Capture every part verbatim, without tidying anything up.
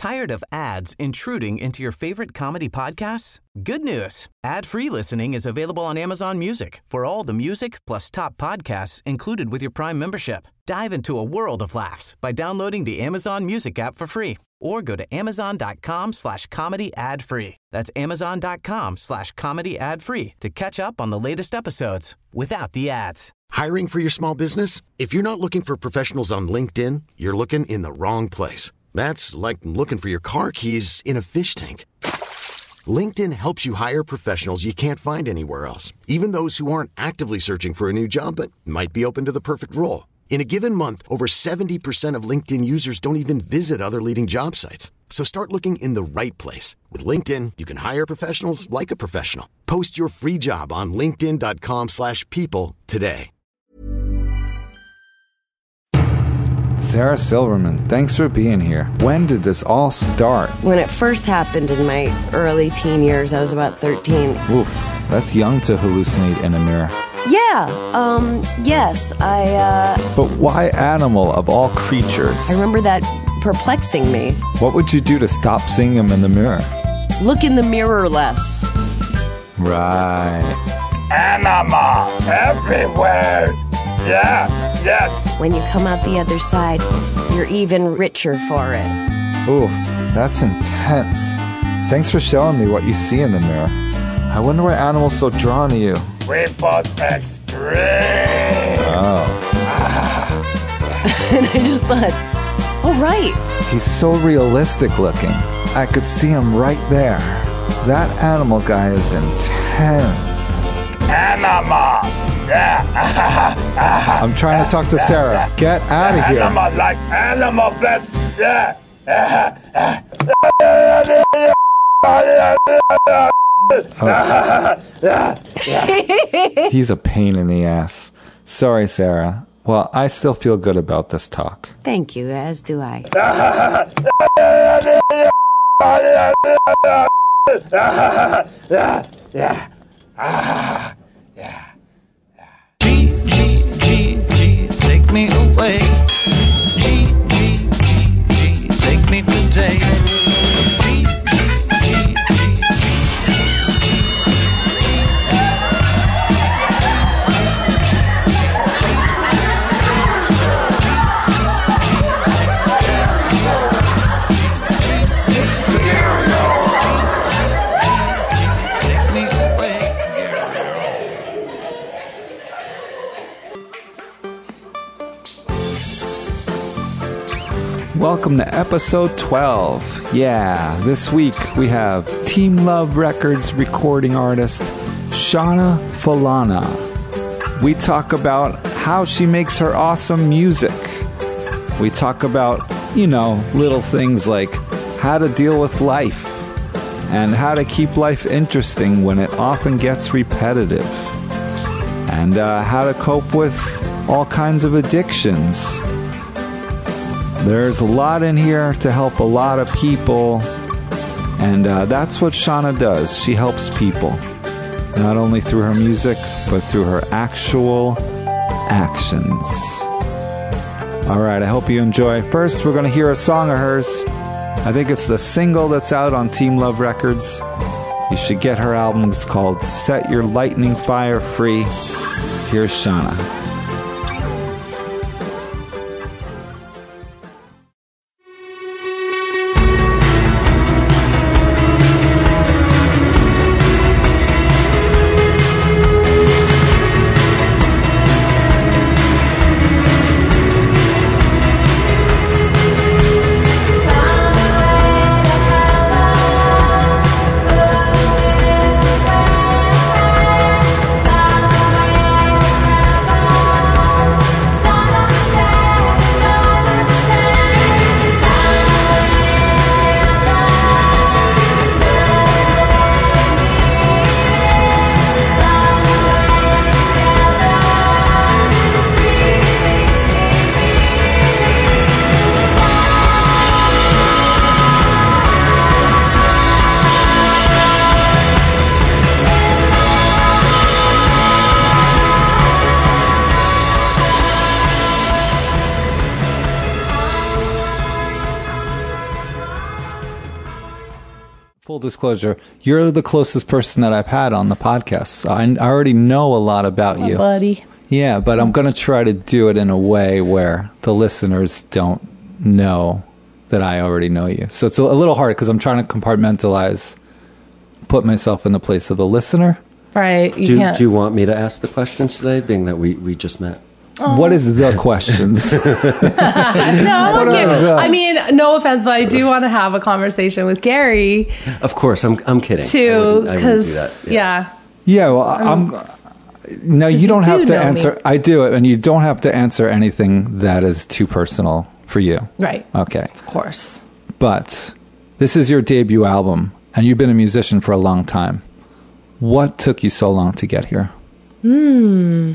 Tired of ads intruding into your favorite comedy podcasts? Good news. Ad-free listening is available on Amazon Music for all the music plus top podcasts included with your Prime membership. Dive into a world of laughs by downloading the Amazon Music app for free or go to amazon.com slash comedy ad free. That's amazon.com slash comedy ad free to catch up on the latest episodes without the ads. Hiring for your small business? If you're not looking for professionals on LinkedIn, you're looking in the wrong place. That's like looking for your car keys in a fish tank. LinkedIn helps you hire professionals you can't find anywhere else, even those who aren't actively searching for a new job but might be open to the perfect role. In a given month, over seventy percent of LinkedIn users don't even visit other leading job sites. So start looking in the right place. With LinkedIn, you can hire professionals like a professional. Post your free job on linkedin.com slash people today. Sarah Silverman, thanks for being here. When did this all start? When it first happened in my early teen years, I was about thirteen. Oof, that's young to hallucinate in a mirror. Yeah, um, yes, I, uh... But why animal of all creatures? I remember that perplexing me. What would you do to stop seeing him in the mirror? Look in the mirror less. Right. Animal everywhere! Yeah, yeah. When you come out the other side, you're even richer for it. Oof, that's intense. Thanks for showing me what you see in the mirror. I wonder why animals so drawn to you. We both extreme. Oh. And I just thought, oh, right. He's so realistic looking. I could see him right there. That animal guy is intense. Animal. Yeah. I'm trying to talk to Sarah. Get out of here. Animal like animal best. Yeah. Oh. He's a pain in the ass. Sorry, Sarah. Well, I still feel good about this talk. Thank you, as do I. Yeah. Yeah. G, G, G, G, take me away. G, G, G, G, take me today. G, G, G, G, G. Welcome to episode twelve. Yeah, this week we have Team Love Records recording artist Shauna Falana. We talk about how she makes her awesome music. We talk about, you know, little things like how to deal with life and how to keep life interesting when it often gets repetitive, and uh, how to cope with all kinds of addictions. There's a lot in here to help a lot of people, and uh, that's what Shauna does. She helps people, not only through her music, but through her actual actions. All right, I hope you enjoy. First, we're going to hear a song of hers. I think it's the single that's out on Team Love Records. You should get her album. It's called Set Your Lightning Fire Free. Here's Shauna. Far away to heaven. Full disclosure, you're the closest person that I've had on the podcast. So I, I already know a lot about My you. buddy. Yeah, but I'm going to try to do it in a way where the listeners don't know that I already know you. So it's a, a little hard because I'm trying to compartmentalize, put myself in the place of the listener. Right. You Do, can't. do you want me to ask the questions today, being that we, we just met? What is the questions? no, I'm okay. I mean, no offense, but I do want to have a conversation with Gary Of course, I'm I'm kidding. I too, wouldn't- I wouldn't do because that. yeah. Yeah, well, I'm. No, you you don't do have to know me. answer. I do it, and you don't have to answer anything that is too personal for you. Right. Okay. Of course. But this is your debut album, and you've been a musician for a long time. What took you so long to get here? Hmm.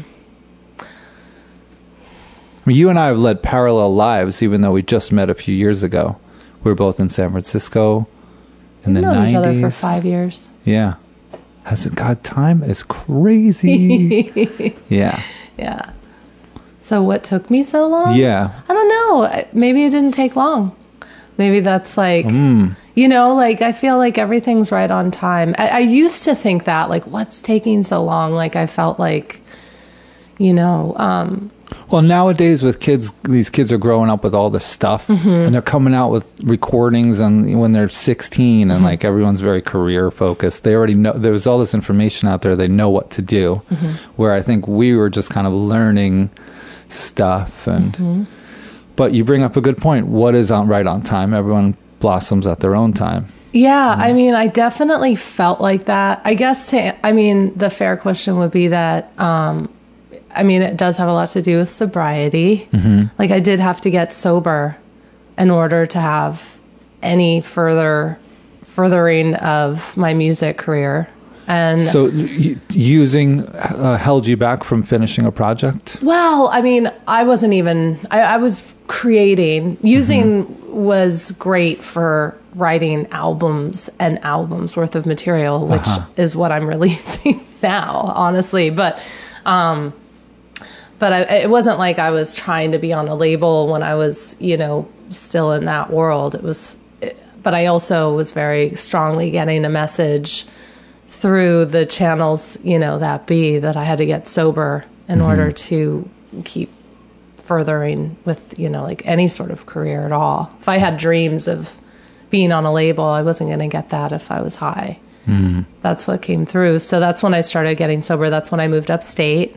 I mean, you and I have led parallel lives, even though we just met a few years ago. We were both in San Francisco in the We've known nineties. each other for five years. Yeah. Has it got time? Is crazy. Yeah. Yeah. So what took me so long? Yeah. I don't know. I- Maybe it didn't take long. Maybe that's like, Mm. you know, like I feel like everything's right on time. I, I used to think that, like, what's taking so long? Like I felt like, you know, um, Well, nowadays with kids, these kids are growing up with all this stuff, Mm-hmm. and they're coming out with recordings, and when they're sixteen, and Mm-hmm. like everyone's very career focused. They already know there's all this information out there. They know what to do. Mm-hmm. Where I think we were just kind of learning stuff, and Mm-hmm. but you bring up a good point. What is on right on time? Everyone blossoms at their own time. yeah, I mean, I definitely felt like that. I guess to, I mean, the fair question would be that, um, I mean, it does have a lot to do with sobriety. Like I did have to get sober in order to have any further furthering of my music career. And So y- using uh, held you back from finishing a project? well, I mean, I wasn't even, I, I was creating, using was great for writing albums and albums worth of material, which is what I'm releasing now, honestly. But, um, but I, it wasn't like I was trying to be on a label when I was, you know, still in that world. It was, but I also was very strongly getting a message through the channels, you know, that be that I had to get sober in order to keep furthering with, you know, like any sort of career at all. If I had dreams of being on a label, I wasn't going to get that if I was high. That's what came through. So that's when I started getting sober. That's when I moved upstate.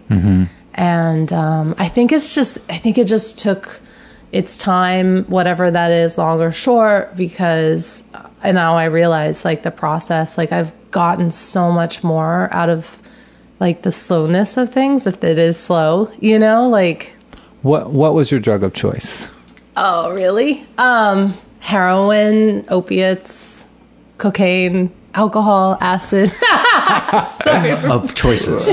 And um, I think it's just, I think it just took its time, whatever that is, long or short, because and now I realize like the process, like I've gotten so much more out of like the slowness of things, if it is slow, you know, like. What What was your drug of choice? Oh, really? Um, heroin, opiates, cocaine, alcohol, acid. Sorry. Of choices.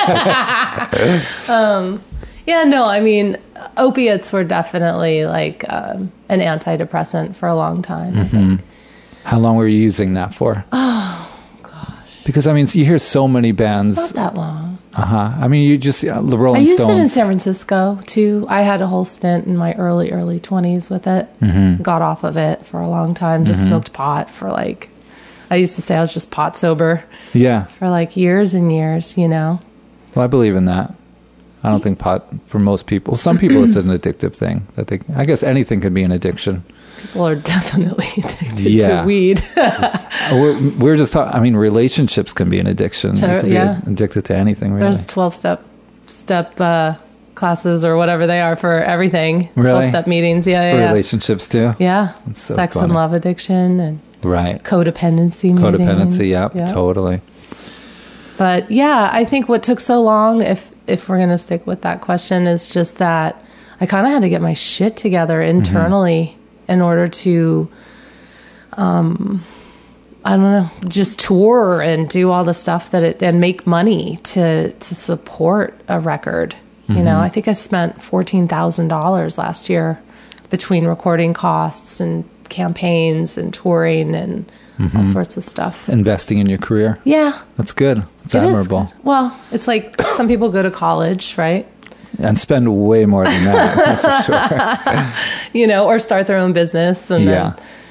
Yeah, no, I mean, opiates were definitely like um, an antidepressant for a long time, I think. How long were you using that for? Oh, gosh. Because I mean, you hear so many bands. Not that long. Uh huh. I mean, you just uh, the I Rolling used Stones. it in San Francisco, too. I had a whole stint in my early, early twenties with it. Mm-hmm. Got off of it for a long time. Just smoked pot for like, I used to say I was just pot sober Yeah. for like years and years, you know? Well, I believe in that. I don't think pot for most people. Some people, it's an addictive thing. That they, I guess anything could be an addiction. People are definitely addicted Yeah. to weed. We're, we're just talking. I mean, relationships can be an addiction. So, You could yeah. be addicted to anything. Really. There's twelve step step uh, classes or whatever they are for everything. Really? twelve step meetings. Yeah, for yeah. Yeah. relationships too. yeah. That's so Sex funny. and love addiction and Right. codependency meetings. Codependency. Yeah, Yeah. totally. But yeah, I think what took so long, if if we're gonna stick with that question, is just that I kind of had to get my shit together internally in order to, um, I don't know, just tour and do all the stuff that it and make money to to support a record. You know, I think I spent fourteen thousand dollars last year between recording costs and campaigns and touring and all sorts of stuff. Investing in your career. Yeah. That's good. It's It is admirable. good. Well, it's like some people go to college, right? And spend way more than that. That's for sure. You know, or start their own business and Yeah. then,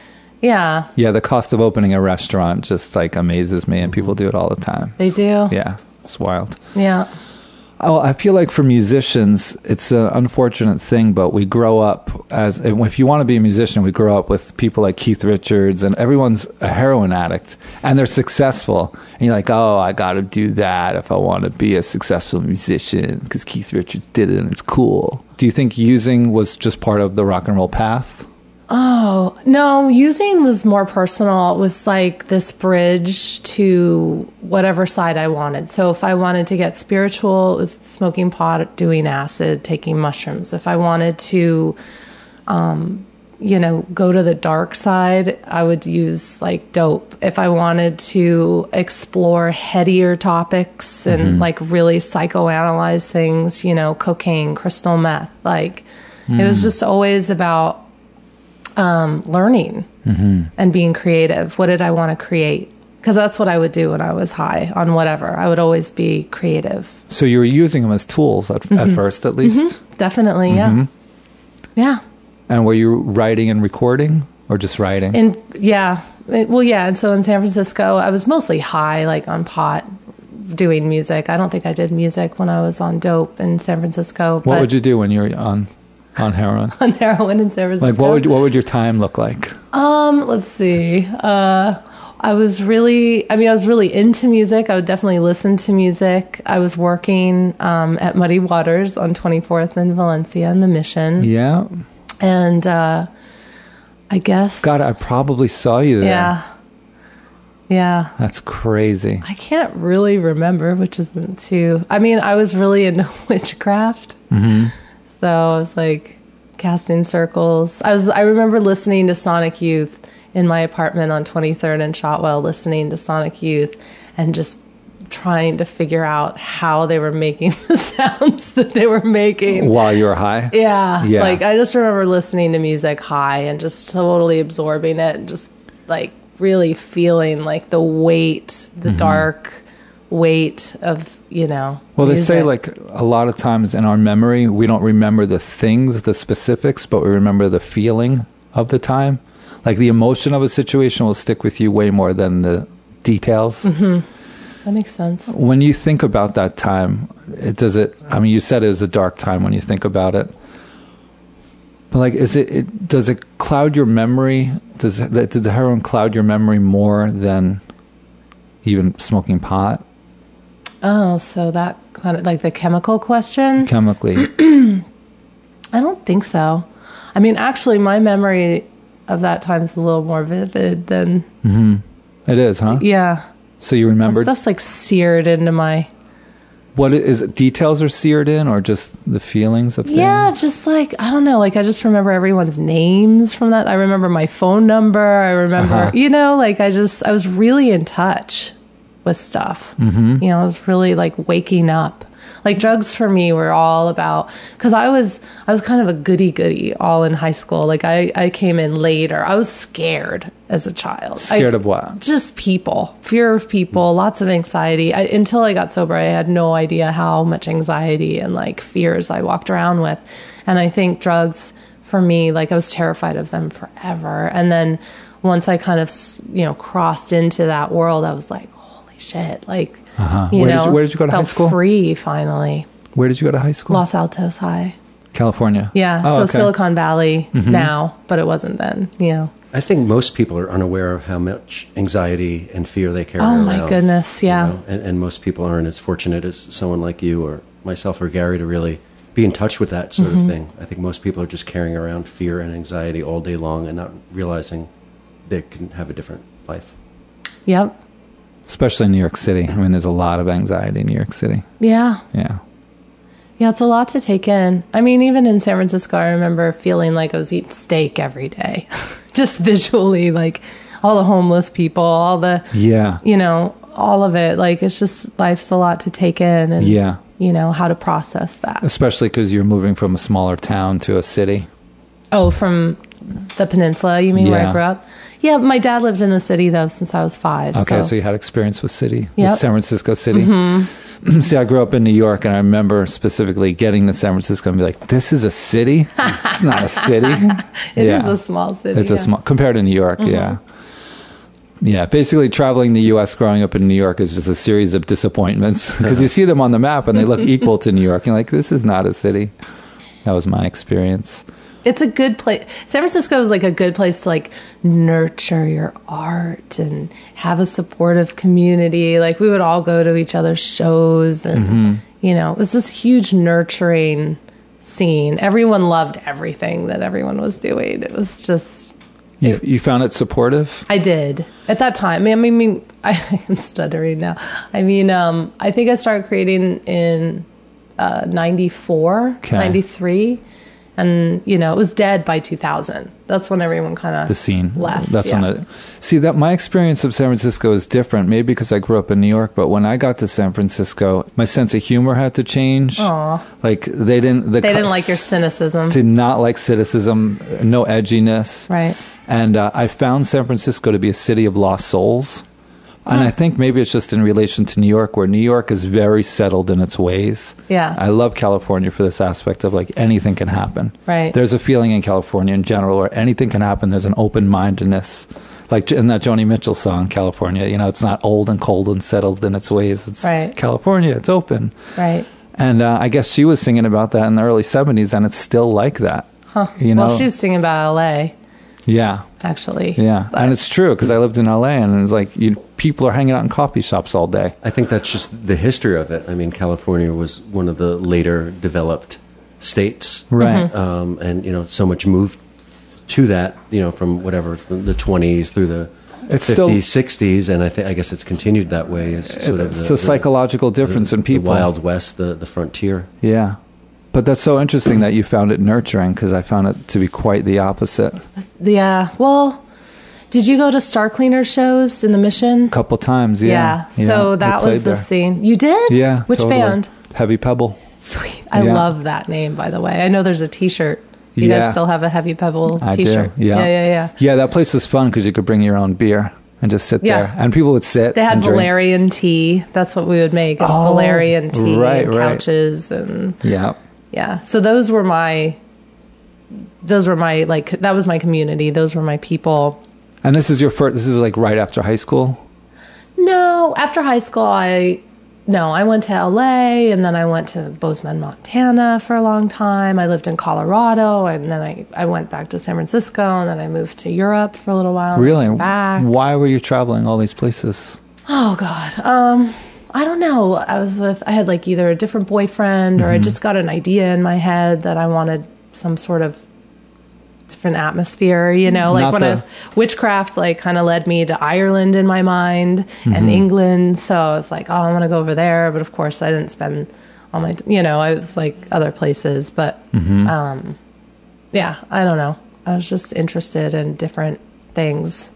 Yeah. Yeah, the cost of opening a restaurant just like amazes me, and people do it all the time. They do? Yeah, it's wild. Yeah. Oh, I feel like for musicians, it's an unfortunate thing, but we grow up as, if you want to be a musician, we grow up with people like Keith Richards, and everyone's a heroin addict, and they're successful. And you're like, oh, I got to do that if I want to be a successful musician, because Keith Richards did it and it's cool. Do you think using was just part of the rock and roll path? Oh, no, using was more personal. It was like this bridge to whatever side I wanted. So if I wanted to get spiritual, it was smoking pot, doing acid, taking mushrooms. If I wanted to, um, you know, go to the dark side, I would use like dope. If I wanted to explore headier topics and Mm-hmm. like really psychoanalyze things, you know, cocaine, crystal meth, like Mm. it was just always about Um, learning Mm-hmm. and being creative. What did I want to create? Because that's what I would do when I was high on whatever. I would always be creative. So you were using them as tools at, at first, at least? Definitely, yeah. Yeah. And were you writing and recording, or just writing? And yeah. It- well, yeah. And so in San Francisco, I was mostly high, like on pot, doing music. I don't think I did music when I was on dope in San Francisco. what but would you do when you were on on heroin? on heroin in San Francisco? Like, what would what would your time look like? Um, let's see. Uh, I was really, I mean, I was really into music. I would definitely listen to music. I was working um, at Muddy Waters on twenty-fourth in Valencia in the Mission. Yeah. And uh, I guess. God, I probably saw you there. Yeah. Yeah. That's crazy. I can't really remember, which isn't too. I mean, I was really into witchcraft. Mm-hmm. So I was like casting circles. I was. I remember listening to Sonic Youth in my apartment on twenty-third and Shotwell, listening to Sonic Youth and just trying to figure out how they were making the sounds that they were making. While you were high? Yeah. Yeah. Like, I just remember listening to music high and just totally absorbing it and just, like, really feeling, like, the weight, the Mm-hmm. dark weight of, you know, Well, they say, music. like, a lot of times in our memory, we don't remember the things, the specifics, but we remember the feeling of the time. Like, the emotion of a situation will stick with you way more than the details. Mm-hmm. That makes sense. When you think about that time, it does it, I mean, you said it was a dark time when you think about it. But, like, is it, it does it cloud your memory? Does did the heroin cloud your memory more than even smoking pot? Oh, so that kind of like the chemical question? Chemically. I don't think so. I mean, actually, my memory of that time is a little more vivid than, It is, huh? yeah. So you That remembered stuff's like seared into my, what it, is it? Details are seared in, or just the feelings of things? yeah, just like, I don't know, like I just remember everyone's names from that. I remember my phone number. I remember, Uh-huh. you know, like I just, I was really in touch with stuff. Mm-hmm. You know, I was really like waking up. Like drugs for me were all about, because I was I was kind of a goody goody all in high school. Like I, I came in later. I was scared as a child. Scared I, of what? Just people, fear of people, lots of anxiety. I, until I got sober, I had no idea how much anxiety and like fears I walked around with. And I think drugs for me, like I was terrified of them forever. And then once I kind of, you know, crossed into that world, I was like, holy shit, like, Uh-huh. you Where know, did you, where did you go to high felt school? free finally. Where did you go to high school? Los Altos High. California. Yeah, Oh, so okay. Silicon Valley now, but it wasn't then, you know. I think most people are unaware of how much anxiety and fear they carry Oh, around. my goodness, yeah. you know? And, and most people aren't as fortunate as someone like you or myself or Gary to really be in touch with that sort Mm-hmm. of thing. I think most people are just carrying around fear and anxiety all day long and not realizing they can have a different life. Yep. Especially in New York City. I mean, there's a lot of anxiety in New York City. Yeah. Yeah. Yeah, it's a lot to take in. I mean, even in San Francisco, I remember feeling like I was eating steak every day. Just visually, like all the homeless people, all the, Yeah. you know, all of it. Like, it's just, life's a lot to take in and, Yeah. you know, how to process that. Especially because you're moving from a smaller town to a city. Oh, from the peninsula, you mean, where Yeah. I grew up? Yeah, my dad lived in the city, though, since I was five. Okay, so, so you had experience with city, Yep. with San Francisco City. See, I grew up in New York, and I remember specifically getting to San Francisco and be like, "This is a city? It's not a city. It is a small city. It's yeah. a small compared to New York. Mhm. Yeah, yeah. Basically, traveling the U S growing up in New York is just a series of disappointments because you see them on the map and they look equal to New York. And you're like, this is not a city. That was my experience. It's a good place. San Francisco is like a good place to like nurture your art and have a supportive community. Like we would all go to each other's shows and, Mm-hmm. you know, it was this huge nurturing scene. Everyone loved everything that everyone was doing. It was just... You, you found it supportive? I I did. At that time. I mean, I mean I, I'm stuttering now. I mean, um, I think I started creating in uh, ninety-four, Okay. ninety-three. And, you know, it was dead by two thousand. That's when everyone kind of The scene. left. That's yeah. when it... See, that my experience of San Francisco is different, maybe because I grew up in New York, but when I got to San Francisco, my sense of humor had to change. Aw. Like, they didn't... The They didn't cus- like your cynicism. Did not like cynicism, no edginess. Right. And uh, I found San Francisco to be a city of lost souls. And I think maybe it's just in relation to New York, where New York is very settled in its ways. Yeah. I love California for this aspect of like anything can happen. Right. There's a feeling in California in general where anything can happen. There's an open-mindedness. Like in that Joni Mitchell song, California, you know, it's not old and cold and settled in its ways. It's Right. California, it's open. Right. And uh, I guess she was singing about that in the early seventies, and it's still like that. Huh. You know? Well, she's singing about L A, Yeah. actually. Yeah, But- and it's true because I lived in L A, and it's like you people are hanging out in coffee shops all day. I think that's just the history of it. I mean, California was one of the later developed states, Right. Mm-hmm. Um, and you know, so much moved to that. You know, from whatever from the twenties through the It's still- fifties, sixties, and I think I guess it's continued that way. As sort of It's the, a psychological difference the, in people. The Wild West, the the frontier. Yeah, but that's so interesting that you found it nurturing because I found it to be quite the opposite. Yeah. Well, did you go to Star Cleaner shows in the Mission? A couple times, yeah. Yeah. So I that played was the there. scene. You did? Yeah. Which totally. band? Heavy Pebble. Sweet. I Yeah. love that name, by the way. I know there's a T-shirt. You Yeah. guys still have a Heavy Pebble I T-shirt. do. Yeah. Yeah, yeah, yeah. Yeah, that place was fun because you could bring your own beer and just sit Yeah. there, and people would sit. They had and drink. valerian tea. That's what we would make. Is Oh, valerian tea right, and right. couches and Yeah. yeah. So those were my those were my like that was my community. Those were my people. And this is your first. This is like right after high school. No, after high school I no, I went to L A and then I went to Bozeman, Montana for a long time. I lived in Colorado and then I, I went back to San Francisco and then I moved to Europe for a little while. and Really? came Back. Why were you traveling all these places? Oh God. Um, I don't know. I was with, I had like either a different boyfriend or Mm-hmm. I just got an idea in my head that I wanted some sort of different atmosphere, you know, like Not when the- I was, witchcraft like kind of led me to Ireland in my mind Mm-hmm. and England. So I was like, oh, I want to go over there. But of course I didn't spend all my, you know, I was like other places, but, Mm-hmm. um, yeah, I don't know. I was just interested in different things.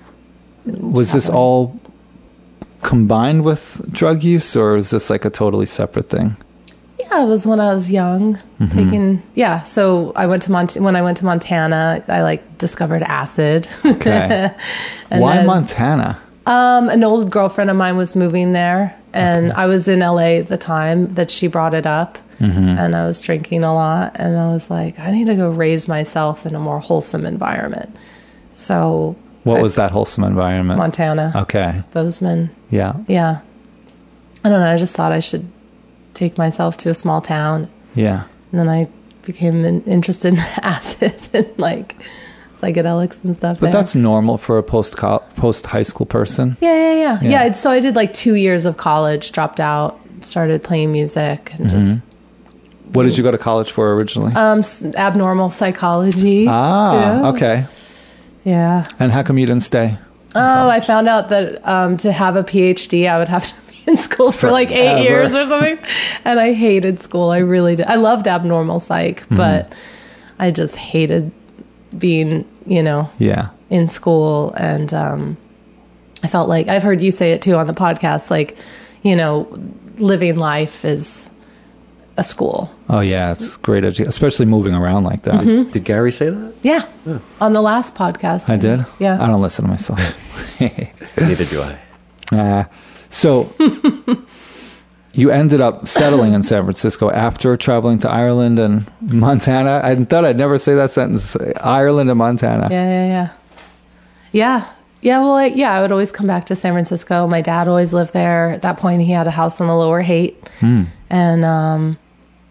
Was this all combined with drug use, or is this like a totally separate thing? Yeah, it was when I was young, Mm-hmm. taking, yeah. So I went to Mont- when I went to Montana, I like discovered acid. Okay. And Why then, Montana? Um, an old girlfriend of mine was moving there and I was in L A at the time that she brought it up Mm-hmm. and I was drinking a lot and I was like, I need to go raise myself in a more wholesome environment. So What I- was that wholesome environment? Montana, Okay. Bozeman. Yeah. Yeah. I don't know. I just thought I should take myself to a small town. Yeah. And then I became in, interested in acid and like psychedelics and stuff. But there. that's normal for a post post high school person. yeah, yeah, yeah, Yeah. yeah. it's- So I did like two years of college, dropped out, started playing music, and just What did you go to college for originally? um s- abnormal psychology. ah, yeah. okay. Yeah. And how come you didn't stay? Oh, I found out that um, to have a PhD, I would have to be in school for like eight Forever. years or something. And I hated school. I really did. I loved abnormal psych, Mm-hmm. but I just hated being, you know, Yeah. in school. And um, I felt like, I've heard you say it too on the podcast, like, you know, living life is a school. Oh yeah, it's great, edu- especially moving around like that. Mm-hmm. Did Gary say that? Yeah. On the last podcast. I did. Yeah. I don't listen to myself. Neither do I. Uh, so you ended up settling in San Francisco after traveling to Ireland and Montana. I thought I'd never say that sentence. Ireland and Montana. Yeah, yeah, yeah. Yeah. Yeah, well, I, yeah, I would always come back to San Francisco. My dad always lived there. At that point, he had a house on the Lower Haight. Hmm. And um,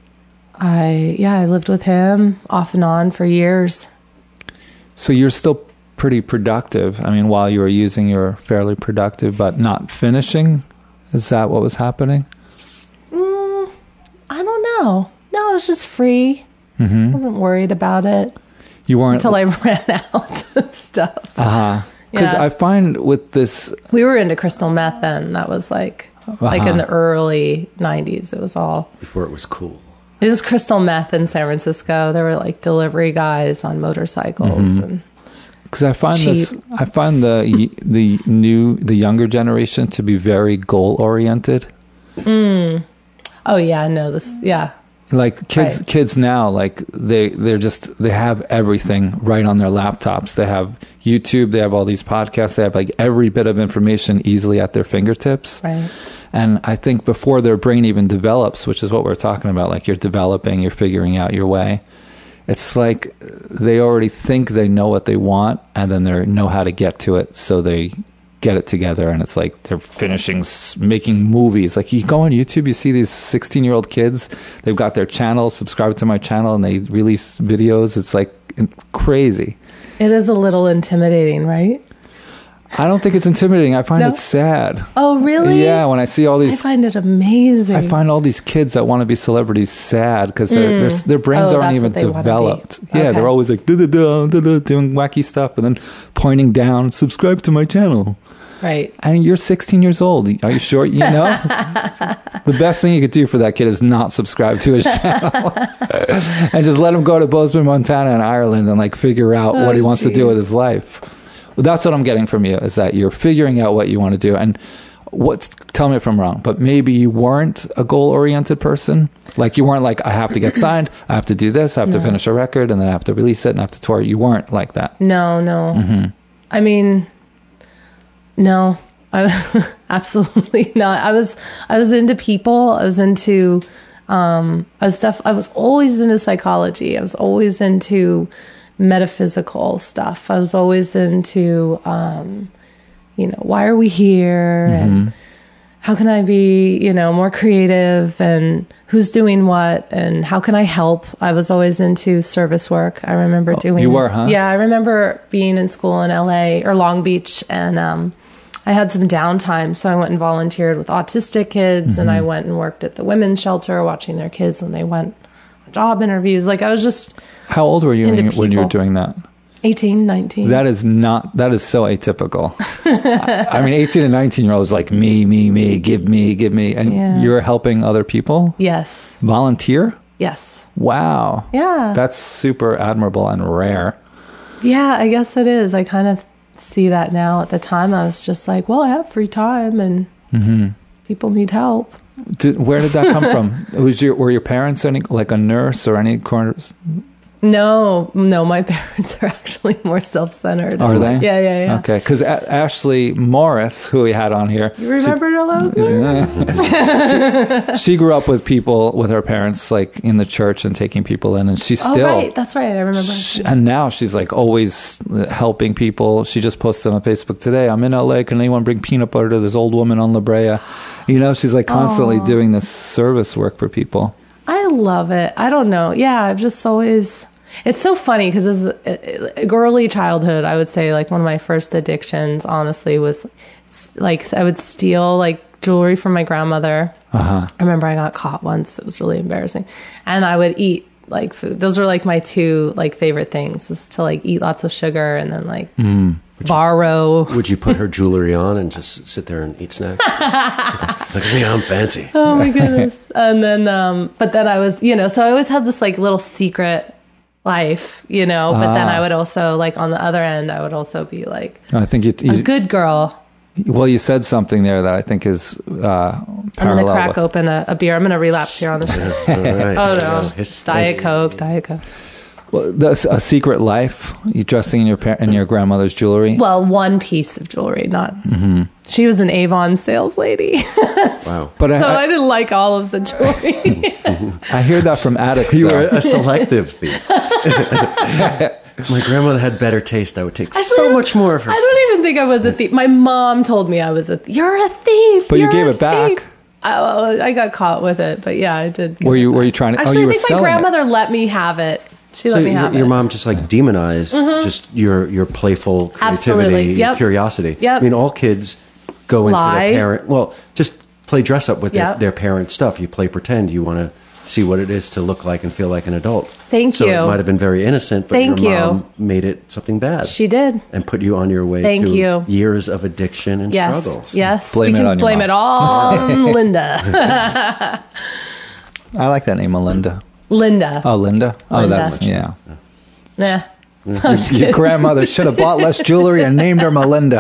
I, yeah, I lived with him off and on for years. So you're still pretty productive. I mean, while you were using, you were fairly productive, but not finishing. Is that what was happening? Mm, I don't know. No, I was just free. Mm-hmm. I wasn't worried about it. You weren't until I ran out of stuff. Uh huh. Because Yeah. I find with this, We were into crystal meth then. That was like, like in the early nineties. It was all, Before it was cool. it was crystal meth in San Francisco. There were like delivery guys on motorcycles. Mhm. And because I find this, cheap. I find the the new, the younger generation to be very goal oriented. mm. Oh yeah, no, this, yeah. Like kids, Right. kids now, like they they're just they have everything right on their laptops. They have YouTube. They have all these podcasts. They have like every bit of information easily at their fingertips. Right. And I think before their brain even develops, which is what we're talking about, like you're developing, you're figuring out your way. It's like they already think they know what they want, and then they know how to get to it. So they get it together, and it's like they're finishing s- making movies. Like you go on YouTube, you see these sixteen year old kids, they've got their channel, subscribe to my channel, and they release videos. It's like it's crazy. It is a little intimidating, right? I don't think it's intimidating. I find No? it sad. Oh, really? Yeah, when I see all I these, find it amazing. I find all these kids that want to be celebrities sad because their Mm. their their brains Oh, aren't that's even what they wanna be. developed. Yeah, Okay. they're always like da da da da da doing wacky stuff and then pointing down, subscribe to my channel. Right. And you're sixteen years old. Are you sure you know? The best thing you could do for that kid is not subscribe to his channel and just let him go to Bozeman, Montana and Ireland and like figure out Oh, what he wants to do geez. with his life. Well, that's what I'm getting from you is that you're figuring out what you want to do. And what's, tell me if I'm wrong, but maybe you weren't a goal oriented person. Like you weren't like, I have to get signed. I have to do this. I have to No. finish a record and then I have to release it and I have to tour. You weren't like that. No, no. Mhm. I mean, no, I, absolutely not. I was, I was into people. I was into, um, I was stuff. I was always into psychology. I was always into metaphysical stuff. I was always into, um, you know, why are we here? And how can I be, you know, more creative and who's doing what and how can I help? I was always into service work. I remember doing you were, huh? Yeah, I remember being in school in L A or Long Beach and um I had some downtime, so I went and volunteered with autistic kids and I went and worked at the women's shelter watching their kids when they went on job interviews. Like I was just How old were you when, Into you when you were people. doing that? eighteen, nineteen. That is not, that is so atypical. I mean, eighteen and nineteen year olds like me, me, me, give me, give me. And Yeah. you're helping other people? Yes. Volunteer? Yes. Wow. Yeah. That's super admirable and rare. Yeah, I guess it is. I kind of see that now. At the time, I was just like, well, I have free time and Mm-hmm. people need help. Did, where did that come from? Was your, were your parents any, like a nurse or any corners? No, no, my parents are actually more self-centered. Are they? Yeah, yeah, yeah. Okay. Because a- Ashley Morris, who we had on here, You remember all those? she, she grew up with people, with her parents, like in the church and taking people in, and she's Oh, still. right. That's right. I remember. She- and now she's like always helping people. She just posted on Facebook today, I'm in L A. Can anyone bring peanut butter to this old woman on La Brea? You know, she's like constantly Aw. doing this service work for people. I love it. I don't know. Yeah, I've just always. It's so funny because as a, a early childhood, I would say like one of my first addictions, honestly, was s- like I would steal like jewelry from my grandmother. Uh-huh. I remember I got caught once. It was really embarrassing, and I would eat like food. Those are like my two like favorite things: is to like eat lots of sugar and then like borrow. Would you put her jewelry on and just sit there and eat snacks? Look at me, I'm fancy. Oh my goodness. And then, um, but then I was, you know, so I always had this like little secret life, you know, but then I would also like on the other end, I would also be like I think you, a you good girl. well, you said something there that I think is uh, I'm parallel. going to crack with- open a, a beer. I'm going to relapse here on the show. All right. Oh no. It's- Diet Coke, Diet Coke. Well, that's a secret life. You dressing in your par- in your grandmother's jewelry. Well, one piece of jewelry, not. Mm-hmm. She was an Avon sales lady. Wow. But I, So I, I didn't like all of the jewelry. I hear that from addicts. You though. were a selective thief. My grandmother had better taste. I would take Actually, so much more of her I stuff. don't even think I was a thief. My mom told me I was a. Th- You're a thief. But you You're gave a it back. thief." I, well, I got caught with it, but yeah, I did. give Were it you back. were you trying to? Actually, oh, you I were think my selling it. grandmother let me have it. She So let me your, have your it. mom just like demonized just your your playful creativity, Absolutely. your Yep. curiosity. Yep. I mean, all kids go into Lie. their parent. Well, just play dress up with Yep. their, their parent stuff. You play pretend. You want to see what it is to look like and feel like an adult. Thank so you. it might have been very innocent, but Thank your you. mom made it something bad. She did. And put you on your way Thank to you. years of addiction and Yes. struggles. Yes. Blame we it can on your blame mom. it all on Linda. I like that name, Melinda. Linda. Oh, Linda. Oh, Linda. that's yeah. Nah. Your grandmother should have bought less jewelry and named her Melinda.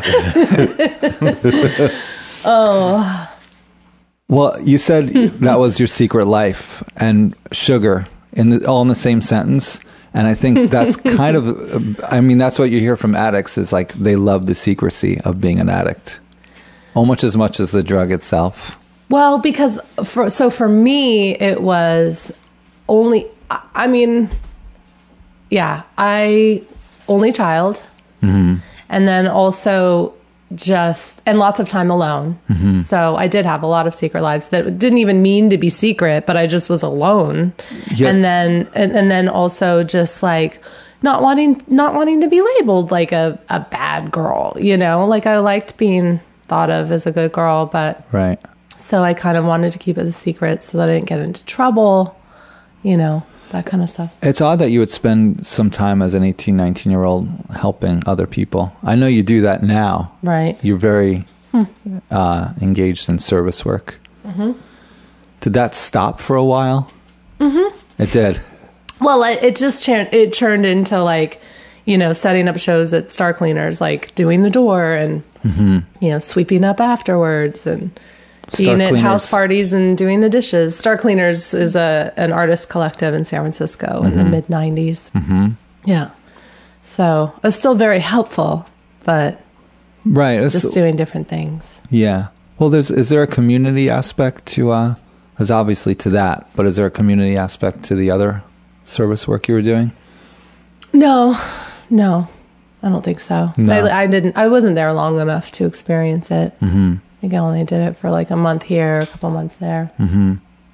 Oh. Well, you said that was your secret life and sugar in the, all in the same sentence. And I think that's kind of, I mean, that's what you hear from addicts is like they love the secrecy of being an addict almost as much as the drug itself. Well, because for so for me, it was only, I, I mean, yeah, I only child. Mm-hmm. And then also just, and lots of time alone. Mm-hmm. So I did have a lot of secret lives that didn't even mean to be secret, but I just was alone. Yes. And then, and, and then also just like not wanting, not wanting to be labeled like a, a bad girl, you know, like I liked being thought of as a good girl, but Right. so I kind of wanted to keep it a secret so that I didn't get into trouble, you know, that kind of stuff. It's odd that you would spend some time as an eighteen, nineteen year old helping other people. I know you do that now. Right. You're very uh, engaged in service work. Mm-hmm. Did that stop for a while? Mm-hmm. It did. Well, it, it just turned, it turned into like, you know, setting up shows at Star Cleaners, like doing the door and, Mm-hmm. you know, sweeping up afterwards and being at Cleaners. house parties and doing the dishes. Star Cleaners is a an artist collective in San Francisco in the mid nineties. Mm-hmm. Yeah. So it was still very helpful, but Right. It's- just doing different things. Yeah. Well, there's is there a community aspect to uh there's obviously to that, but is there a community aspect to the other service work you were doing? No, no, I don't think so. No. I, I didn't. I wasn't there long enough to experience it. Mm-hmm. I think I only did it for like a month here, a couple months there. Mm-hmm.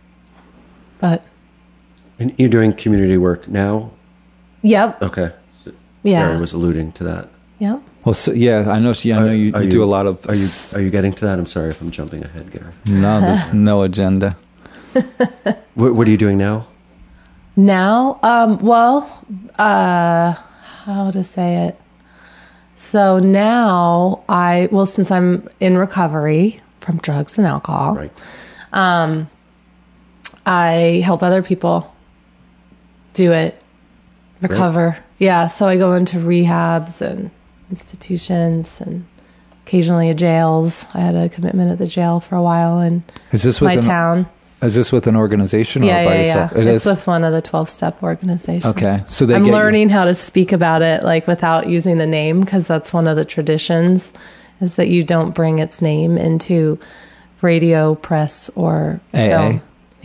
But And you're doing community work now? yep, Okay. So Yeah. Gary was alluding to that. yep. Well, so, yeah, I know. Yeah, I know you, Are you do a lot of. Are you are you getting to that? I'm sorry if I'm jumping ahead, Gary. No, there's no agenda. What, what are you doing now? Now, um, well, uh, how to say it? So now I, well, since I'm in recovery from drugs and alcohol, Right. um, I help other people do it, recover. Yeah. So I go into rehabs and institutions and occasionally jails. I had a commitment at the jail for a while in Is this my with an, town. Is this with an organization or Yeah, by yeah, yourself? yeah. It it's is? with one of the twelve-step organizations. Okay, so they I'm get you- learning how to speak about it like without using the name because that's one of the traditions is that you don't bring its name into radio, press, or A A. film.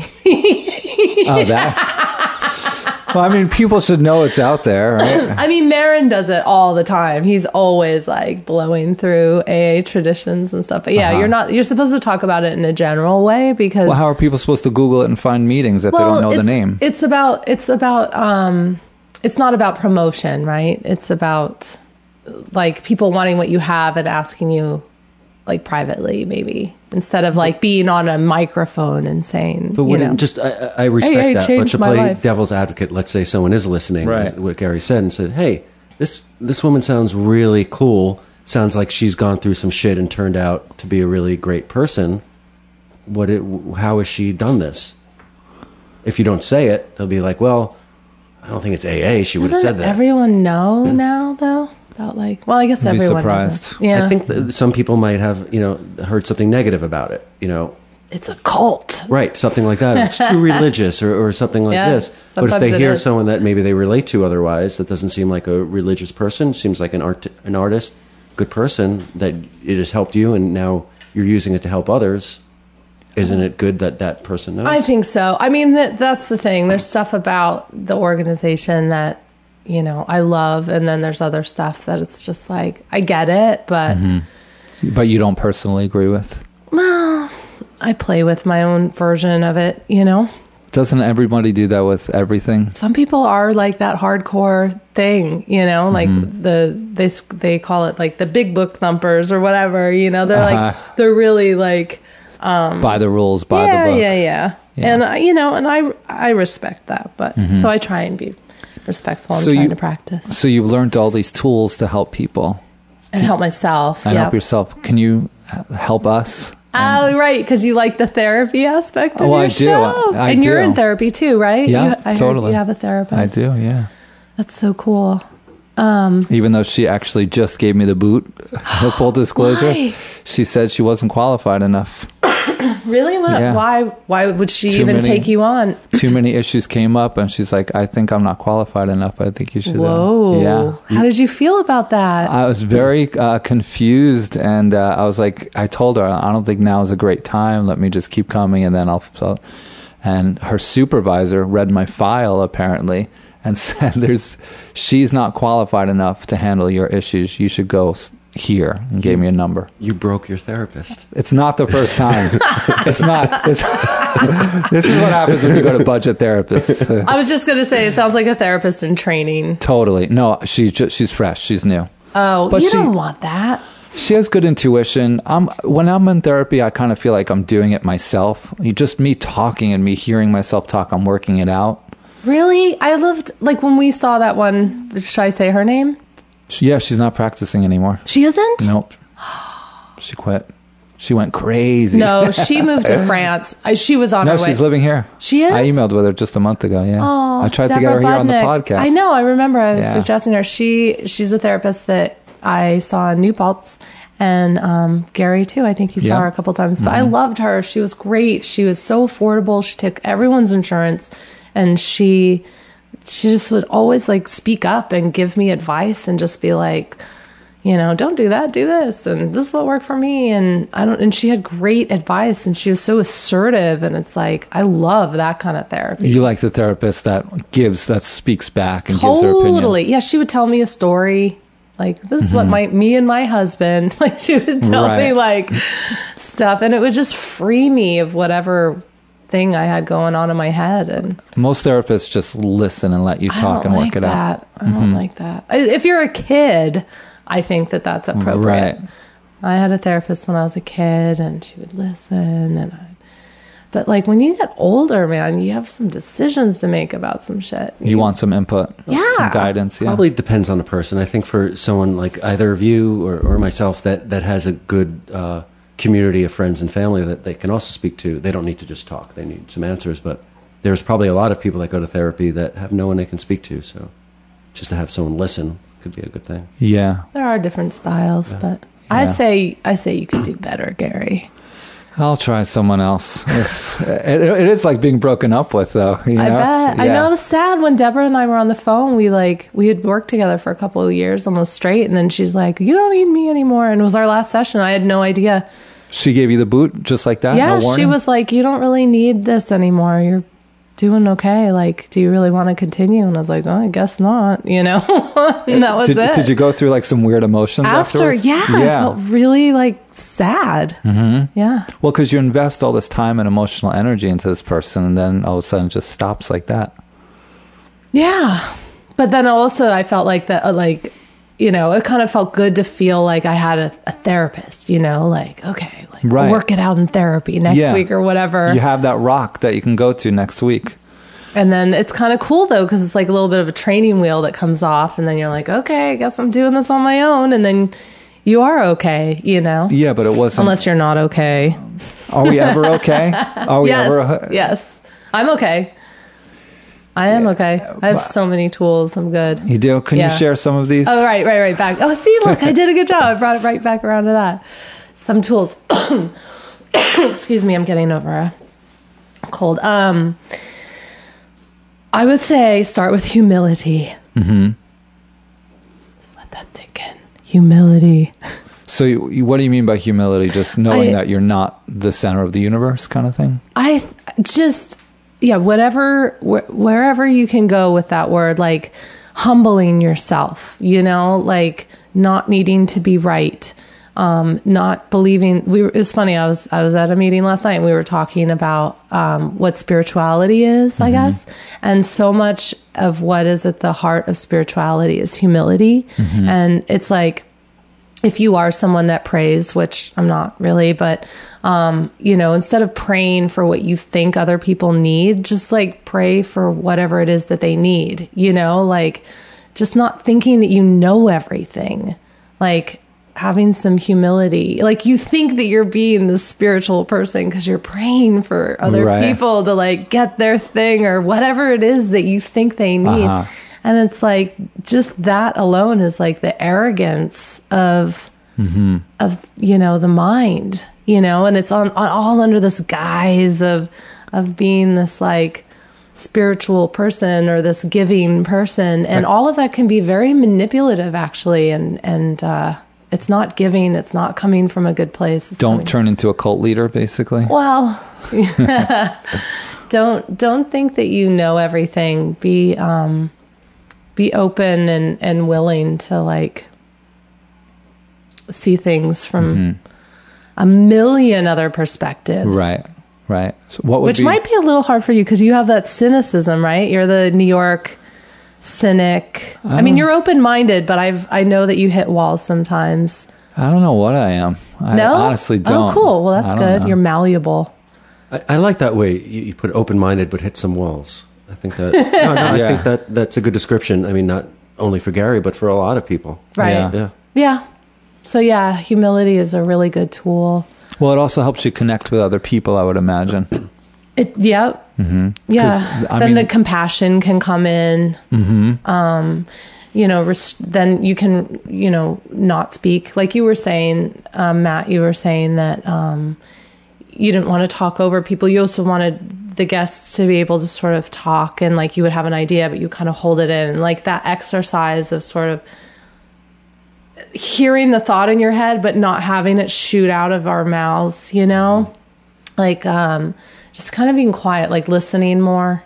Oh, that. Well, I mean, people should know it's out there, right? I mean, Marin does it all the time. He's always like blowing through A A traditions and stuff. But yeah, Uh-huh. you're not. You're supposed to talk about it in a general way because. Well, how are people supposed to Google it and find meetings if they don't know the it's- name? It's about. It's about. Um, it's not about promotion, right? It's about like people wanting what you have and asking you, like privately, maybe instead of like being on a microphone and saying. But you wouldn't know, just I, I I respect Hey, hey, that, but changed to my play life. devil's advocate, let's say someone is listening, Right. is what Gary said, and said, "Hey, this this woman sounds really cool. Sounds like she's gone through some shit and turned out to be a really great person. What? It, how has she done this?" If you don't say it, they'll be like, "Well, I don't think it's A A. She would have doesn't said that." everyone know now though about like? Well, I guess I'd be everyone. surprised. doesn't. Yeah. I think that some people might have, you know, heard something negative about it. You know, it's a cult. Right, something like that. It's too religious or, or something like Yeah, this. But if sometimes they it hear is. someone that maybe they relate to otherwise, that doesn't seem like a religious person, seems like an art, an artist, good person, that it has helped you and now you're using it to help others, isn't it good that that person knows? I think so. I mean, that, that's the thing. There's stuff about the organization that, you know, I love, and then there's other stuff that it's just like, I get it, but... Mm-hmm. But you don't personally agree with? Well, I play with my own version of it, you know? Doesn't everybody do that with everything? Some people are like that hardcore thing, you know, like Mm-hmm. the they they call it like the big book thumpers or whatever, you know. They're Uh-huh. like they're really like um By the rules, by yeah, the book. yeah, yeah, Yeah. And I, you know, and I I respect that, but Mhm. so I try and be respectful and So trying you- to practice So you learned all these tools to help people and help myself. and yeah. help yourself. Can you h- help us? Oh, right, because you like the therapy aspect of Oh, your I do. show, I and you're do. in therapy too, right? Yeah, you, I totally. Heard you have a therapist. I do, yeah. That's so cool. Um, Even though she actually just gave me the boot, full disclosure, Why? she said she wasn't qualified enough. Really? What, Yeah. Why? Why would she Too even many- take you on? Too many issues came up, and she's like, "I think I'm not qualified enough. I think you should." uh, Whoa! yeah. How did you feel about that? I was very uh, confused, and uh, I was like, I told her, I don't think now is a great time. Let me just keep coming, and then I'll. So, and her supervisor read my file apparently and said, "There's, she's not qualified enough to handle your issues. You should go s- here," and gave me a number. You broke your therapist. It's not the first time. It's not. It's, this is what happens when you go to budget therapists. I was just going to say, it sounds like a therapist in training. Totally. No, she ju- she's fresh. She's new. Oh, But you she- don't want that. She has good intuition. Um, when I'm in therapy, I kind of feel like I'm doing it myself. You just me talking and me hearing myself talk. I'm working it out. Really? I loved, like, when we saw that one, should I say her name? She, yeah, she's not practicing anymore. She isn't? Nope. She quit. She went crazy. No, she moved to France. I, she was on No, her way. she's living here. She is? I emailed with her just a month ago. Yeah. Oh, I tried to get her Deborah here on the Budnick. podcast. I know. I remember I was Yeah. suggesting her. She She's a therapist that I saw in New Paltz, and um, Gary too. I think you saw Yeah. her a couple times. But I Mhm. loved her. She was great. She was so affordable. She took everyone's insurance, and she she just would always like speak up and give me advice and just be like, you know, don't do that, do this, and this is what worked for me. And I don't. And she had great advice, and she was so assertive. And it's like, I love that kind of therapy. You like the therapist that gives, that speaks back and gives her opinion. Totally. Yeah, she would tell me a story. Like, this is what Mhm. my me and my husband, like, she would tell me, Right. like, stuff. And it would just free me of whatever thing I had going on in my head. And Most therapists just listen and let you I talk don't and like work it that. out. I don't Mhm. like that. I- If you're a kid, I think that that's appropriate. Right. I had a therapist when I was a kid, and she would listen. And I, but, like, when you get older, man, you have some decisions to make about some shit. You want some input, Yeah. some guidance. Yeah. Probably depends on the person. I think for someone like either of you or, or myself that, that has a good uh, community of friends and family that they can also speak to, they don't need to just talk. They need some answers. But there's probably a lot of people that go to therapy that have no one they can speak to. So just to have someone listen could be a good thing. Yeah. There are different styles, but I Yeah. say I say you could do better, Gary. I'll try someone else. It's, it, it is like being broken up with, though. You know? I bet. I Yeah. know it was sad when Deborah and I were on the phone. We like we had worked together for a couple of years, almost straight, and then she's like, "You don't need me anymore." And it was our last session. I had no idea. She gave you the boot just like that? yeah, No she warning? was like, "You don't really need this anymore. You're doing okay. Like, do you really want to continue?" And I was like, "Oh, I guess not." You know, and that was did, it. Did you go through like some weird emotions After, afterwards? yeah, I felt really like sad. hmm Yeah. Well, because you invest all this time and emotional energy into this person, and then all of a sudden it just stops like that. Yeah. But then also I felt like that, uh, like, you know, it kind of felt good to feel like I had a, a therapist, you know, like, okay, like I'll Right. work it out in therapy next Yeah. week or whatever. You have that rock that you can go to next week. And then it's kind of cool though, because it's like a little bit of a training wheel that comes off. And then you're like, okay, I guess I'm doing this on my own. And then you are okay, you know? Yeah, but it wasn't. Unless you're not okay. Are we ever okay? Are we yes, ever? yes. I'm okay. I am okay. I have so many tools. I'm good. You do? Can Yeah. you share some of these? Oh, right, right, right. Back. Oh, see, look, I did a good job. I brought it right back around to that. Some tools. excuse me, I'm getting over a cold. Um, I would say start with humility. Mm-hmm. Just let that sink in. Humility. So you, you- what do you mean by humility? Just knowing I- that you're not the center of the universe kind of thing? I th- just, yeah, whatever, wh- wherever you can go with that word, like humbling yourself, you know, like not needing to be right. Um, not believing we were, it was funny. I was, I was at a meeting last night and we were talking about, um, what spirituality is, I guess. And so much of what is at the heart of spirituality is humility. And it's like, if you are someone that prays, which I'm not really, but, um, you know, instead of praying for what you think other people need, just like pray for whatever it is that they need, you know, like just not thinking that you know everything, like having some humility. Like you think that you're being the spiritual person because you're praying for other Right. people to like get their thing or whatever it is that you think they need. Uh-huh. And it's like, just that alone is like the arrogance of, of, you know, the mind, you know, and it's on, on all under this guise of, of being this like spiritual person or this giving person. And all of that can be very manipulative actually. And, and, uh, it's not giving, it's not coming from a good place. It's Don't coming- turn into a cult leader, basically. Well, don't, don't think that you know everything. Be, um, be open and, and willing to like see things from a million other perspectives. Right, right. So what would Which be, might be a little hard for you because you have that cynicism, right? You're the New York cynic. I mean, you're open-minded, but I've, I know that you hit walls sometimes. I don't know what I am. I No? honestly don't. Oh, cool. Well, I that's don't good. know. You're malleable. I, I like that way. You, you put open-minded, but hit some walls. I think that. No, no, I Yeah. think that that's a good description. I mean, not only for Gary, but for a lot of people. Right. Yeah. Yeah. Yeah. So yeah, humility is a really good tool. Well, it also helps you connect with other people, I would imagine. It, yep. Mm-hmm. Yeah. 'Cause, I then mean- the compassion can come in. Mm-hmm. Um, you know, res- then you can, you know, not speak. Like you were saying, um, Matt, you were saying that um, you didn't want to talk over people. You also wanted the guests to be able to sort of talk and like you would have an idea, but you kind of hold it in. Like that exercise of sort of hearing the thought in your head, but not having it shoot out of our mouths, you know? Like, um, just kind of being quiet, like listening more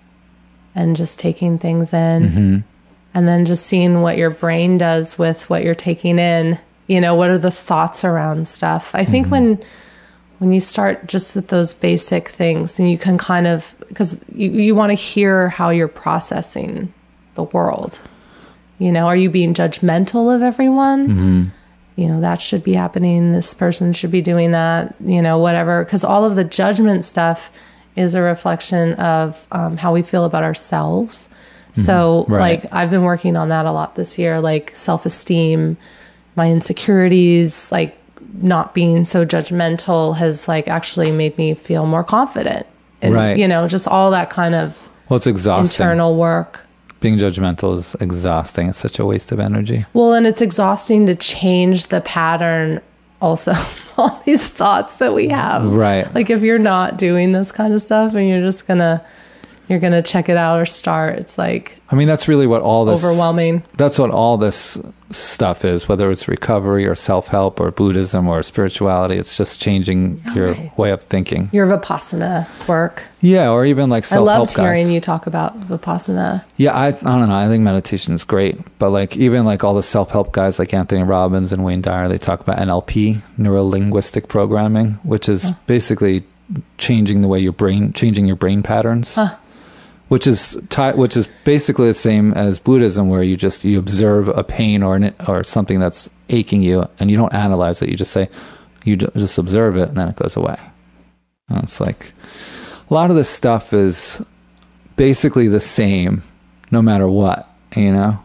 and just taking things in. Mm-hmm. And then just seeing what your brain does with what you're taking in. You know, what are the thoughts around stuff? I think Mm-hmm. when when you start just with those basic things, and you can kind of, because you, you want to hear how you're processing the world. You know, are you being judgmental of everyone? Mm-hmm. You know, that should be happening. This person should be doing that, you know, whatever. Because all of the judgment stuff is a reflection of um, how we feel about ourselves. So, Right. like, I've been working on that a lot this year, like self-esteem, my insecurities, like not being so judgmental has like actually made me feel more confident. And, Right. you know, just all that kind of Well, it's exhausting. internal work. Being judgmental is exhausting. It's such a waste of energy. Well, and it's exhausting to change the pattern also. All these thoughts that we have. Right. Like if you're not doing this kind of stuff and you're just gonna you're gonna check it out or start, it's like I mean, that's really what all this overwhelming. That's what all this stuff is, whether it's recovery or self-help or Buddhism or spirituality. It's just changing your Right. way of thinking. Your Vipassana work. Yeah, or even like I self-help loved guys. hearing you talk about Vipassana. Yeah, I, I don't know. I think meditation is great. But like even like all the self-help guys like Anthony Robbins and Wayne Dyer, they talk about N L P, neuro-linguistic programming, which is basically changing the way your brain, changing your brain patterns. Huh. Which is ti- which is basically the same as Buddhism, where you just you observe a pain or an, or something that's aching you, and you don't analyze it. You just say, you ju- just observe it, and then it goes away. And it's like a lot of this stuff is basically the same, no matter what, you know,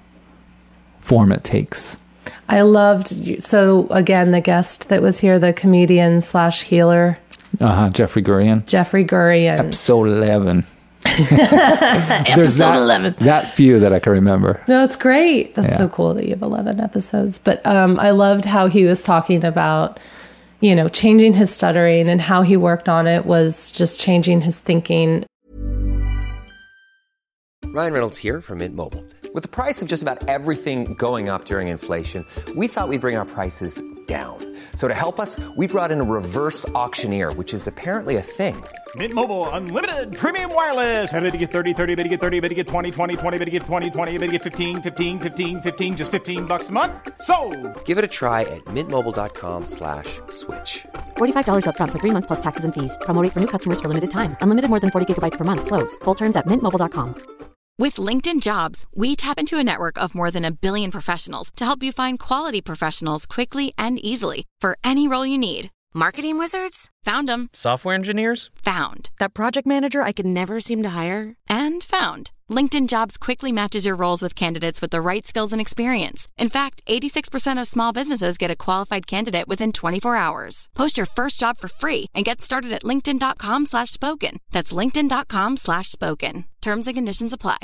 form it takes. I loved you- so again the guest that was here, the comedian slash healer Uh huh. Jeffrey Gurian, Jeffrey Gurian. episode eleven. There's that, eleven. that few that I can remember. No, it's great. That's Yeah. so cool that you have eleven episodes. But um, I loved how he was talking about, you know, changing his stuttering, and how he worked on it was just changing his thinking. Ryan Reynolds here from Mint Mobile. With the price of just about everything going up during inflation, we thought we'd bring our prices down. So to help us, we brought in a reverse auctioneer, which is apparently a thing. Mint Mobile Unlimited Premium Wireless. How to get thirty, thirty, how to get thirty, how to get twenty, twenty, twenty, how to get twenty, twenty, how to get fifteen, fifteen, fifteen, fifteen, just fifteen bucks a month? Sold! Give it a try at mintmobile.com slash switch. forty-five dollars up front for three months plus taxes and fees. Promo rate for new customers for limited time. Unlimited more than forty gigabytes per month. Slows full terms at mint mobile dot com. With LinkedIn Jobs, we tap into a network of more than a billion professionals to help you find quality professionals quickly and easily for any role you need. Marketing wizards? Found them. Software engineers? Found. That project manager I could never seem to hire? And found. LinkedIn Jobs quickly matches your roles with candidates with the right skills and experience. In fact, eighty-six percent of small businesses get a qualified candidate within twenty-four hours. Post your first job for free and get started at linkedin.com slash spoken. That's linkedin.com slash spoken. Terms and conditions apply.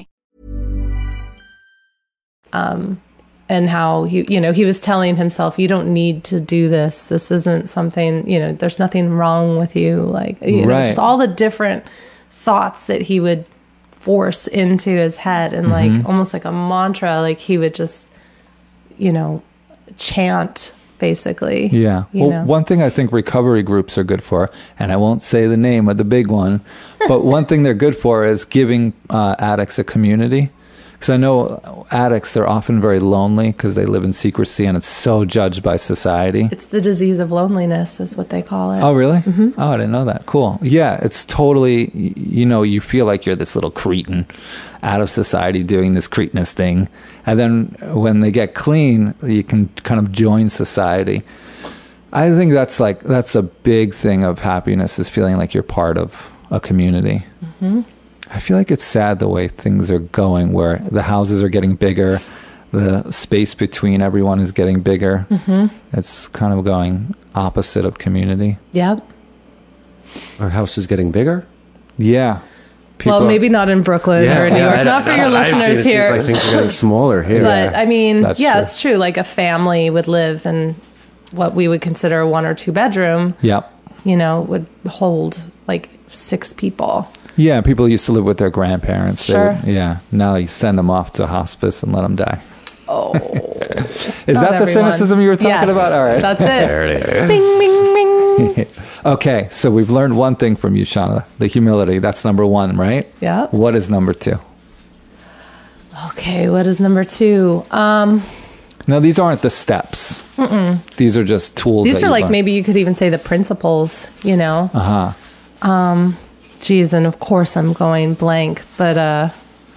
Um, and how he, you know, he was telling himself, you don't need to do this. This isn't something, you know, there's nothing wrong with you. Like, you know, Right. just all the different thoughts that he would force into his head, and like Mhm. almost like a mantra, like he would just, you know, chant basically. Yeah. You Well, know? one thing I think recovery groups are good for, and I won't say the name of the big one, but one thing they're good for is giving uh, addicts a community. Because I know addicts, they're often very lonely because they live in secrecy and it's so judged by society. It's the disease of loneliness is what they call it. Oh, really? Mm-hmm. Oh, I didn't know that. Cool. Yeah, it's totally, y- you know, you feel like you're this little cretin out of society doing this cretinous thing. And then when they get clean, you can kind of join society. I think that's like, that's a big thing of happiness, is feeling like you're part of a community. Mm-hmm. I feel like it's sad the way things are going, where the houses are getting bigger, the space between everyone is getting bigger. Mm-hmm. It's kind of going opposite of community. Yep. Our house is getting bigger? Yeah. well, maybe not in Brooklyn or New York. I- not for I- your I've seen listeners it. here. Seems like things are getting smaller here. But I mean, That's yeah, true. it's true. Like a family would live in what we would consider a one or two bedroom. Yep. You know, would hold like six people. Yeah, people used to live with their grandparents. They Sure. would- yeah. Now you send them off to hospice and let them die. Oh. Is Not that the everyone. cynicism you were talking Yes, about? All right. that's it. There it is. Bing, bing, bing. Okay, so we've learned one thing from you, Shauna, the humility. That's number one, right? Yeah. What is number two? Okay, what is number two? Um, Now, these aren't the steps. mm-mm. These are just tools. These that are you like learn. maybe you could even say the principles, you know? Uh-huh. Um, geez, and of course I'm going blank, but uh,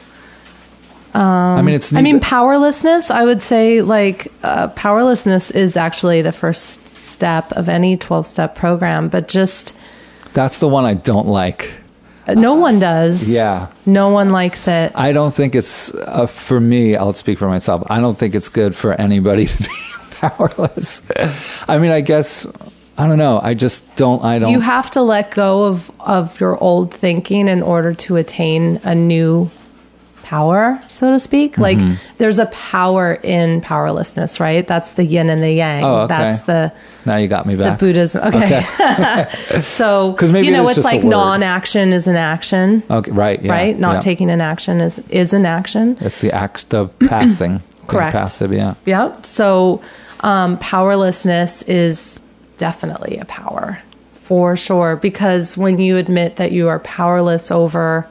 um, I mean, it's I mean, neither- powerlessness. I would say like uh, powerlessness is actually the first step of any twelve-step program, but just That's the one I don't like. no one does. Yeah. No one likes it. I don't think it's, uh, for me, I'll speak for myself, I don't think it's good for anybody to be powerless. I mean, I guess, I don't know. I just don't, I don't. You have to let go of of your old thinking in order to attain a new power, so to speak. Like Mhm. there's a power in powerlessness, right? That's the yin and the yang. Oh, okay. That's the Now you got me the back. Buddhism. Okay. so 'Cause maybe you know, it is it's just a like word. non-action is an action. Okay, right, yeah, right? Not yeah. taking an action is is an action. It's the act of passing. Being Correct. Passive, yeah. Yep. So um, powerlessness is definitely a power for sure, because when you admit that you are powerless over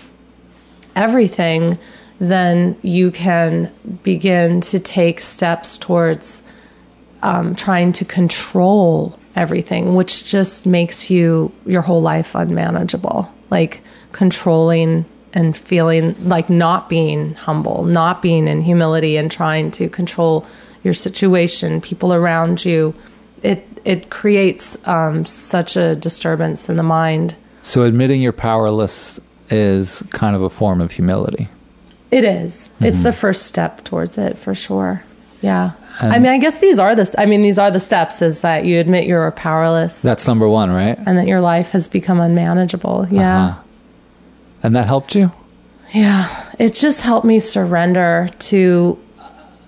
everything, then you can begin to take steps towards um, trying to control everything, which just makes you your whole life unmanageable. Like controlling and feeling like not being humble, not being in humility, and trying to control your situation, people around you. It it creates um, such a disturbance in the mind. So admitting you're powerless is kind of a form of humility. It is. It's Mhm. the first step towards it for sure. Yeah. And- I mean, I guess these are the, I mean, these are the steps, is that you admit you're powerless That's number one, right? and that your life has become unmanageable. Yeah. Uh-huh. And that helped you? Yeah. It just helped me surrender to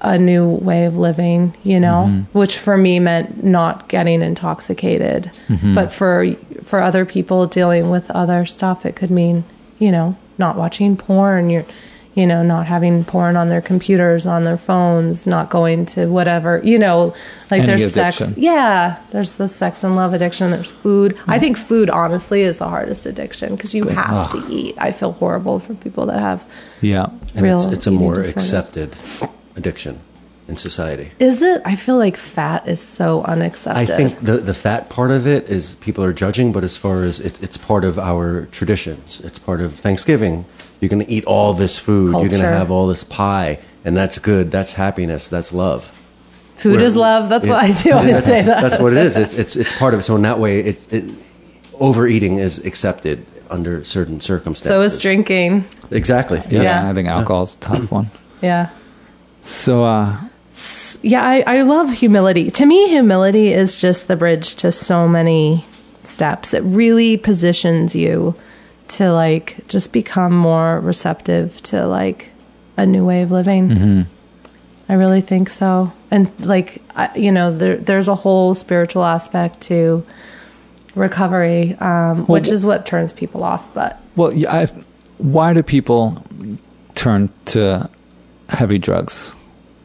a new way of living, you know, mm-hmm. which for me meant not getting intoxicated. Mm-hmm. But for for other people dealing with other stuff, it could mean, you know, not watching porn, you're, you know, not having porn on their computers, on their phones, not going to whatever, you know, like Any there's addiction. sex. Yeah, there's the sex and love addiction. There's food. Mm-hmm. I think food, honestly, is the hardest addiction because you have oh. to eat. I feel horrible for people that have yeah. And real it's, it's a eating more disorders. accepted addiction in society. Is it? I feel like fat is so unaccepted. I think the the fat part of it is people are judging, but as far as it, it's part of our traditions, it's part of Thanksgiving. You're going to eat all this food. Culture. You're going to have all this pie, and that's good. That's happiness. That's love. Food Where- is love. That's it- what I do. I that's, say that. That's what it is. It's it's it's part of it. So in that way, it's it, overeating is accepted under certain circumstances. So is drinking. Exactly. Yeah, Yeah. I think alcohol's a tough one. Yeah. So, uh, Yeah, I, I love humility. To me, humility is just the bridge to so many steps. It really positions you to like just become more receptive to like a new way of living. Mm-hmm. I really think so. And like, I, you know, there, there's a whole spiritual aspect to recovery, um, Well, which is what turns people off. But well, yeah, I, why do people turn to heavy drugs?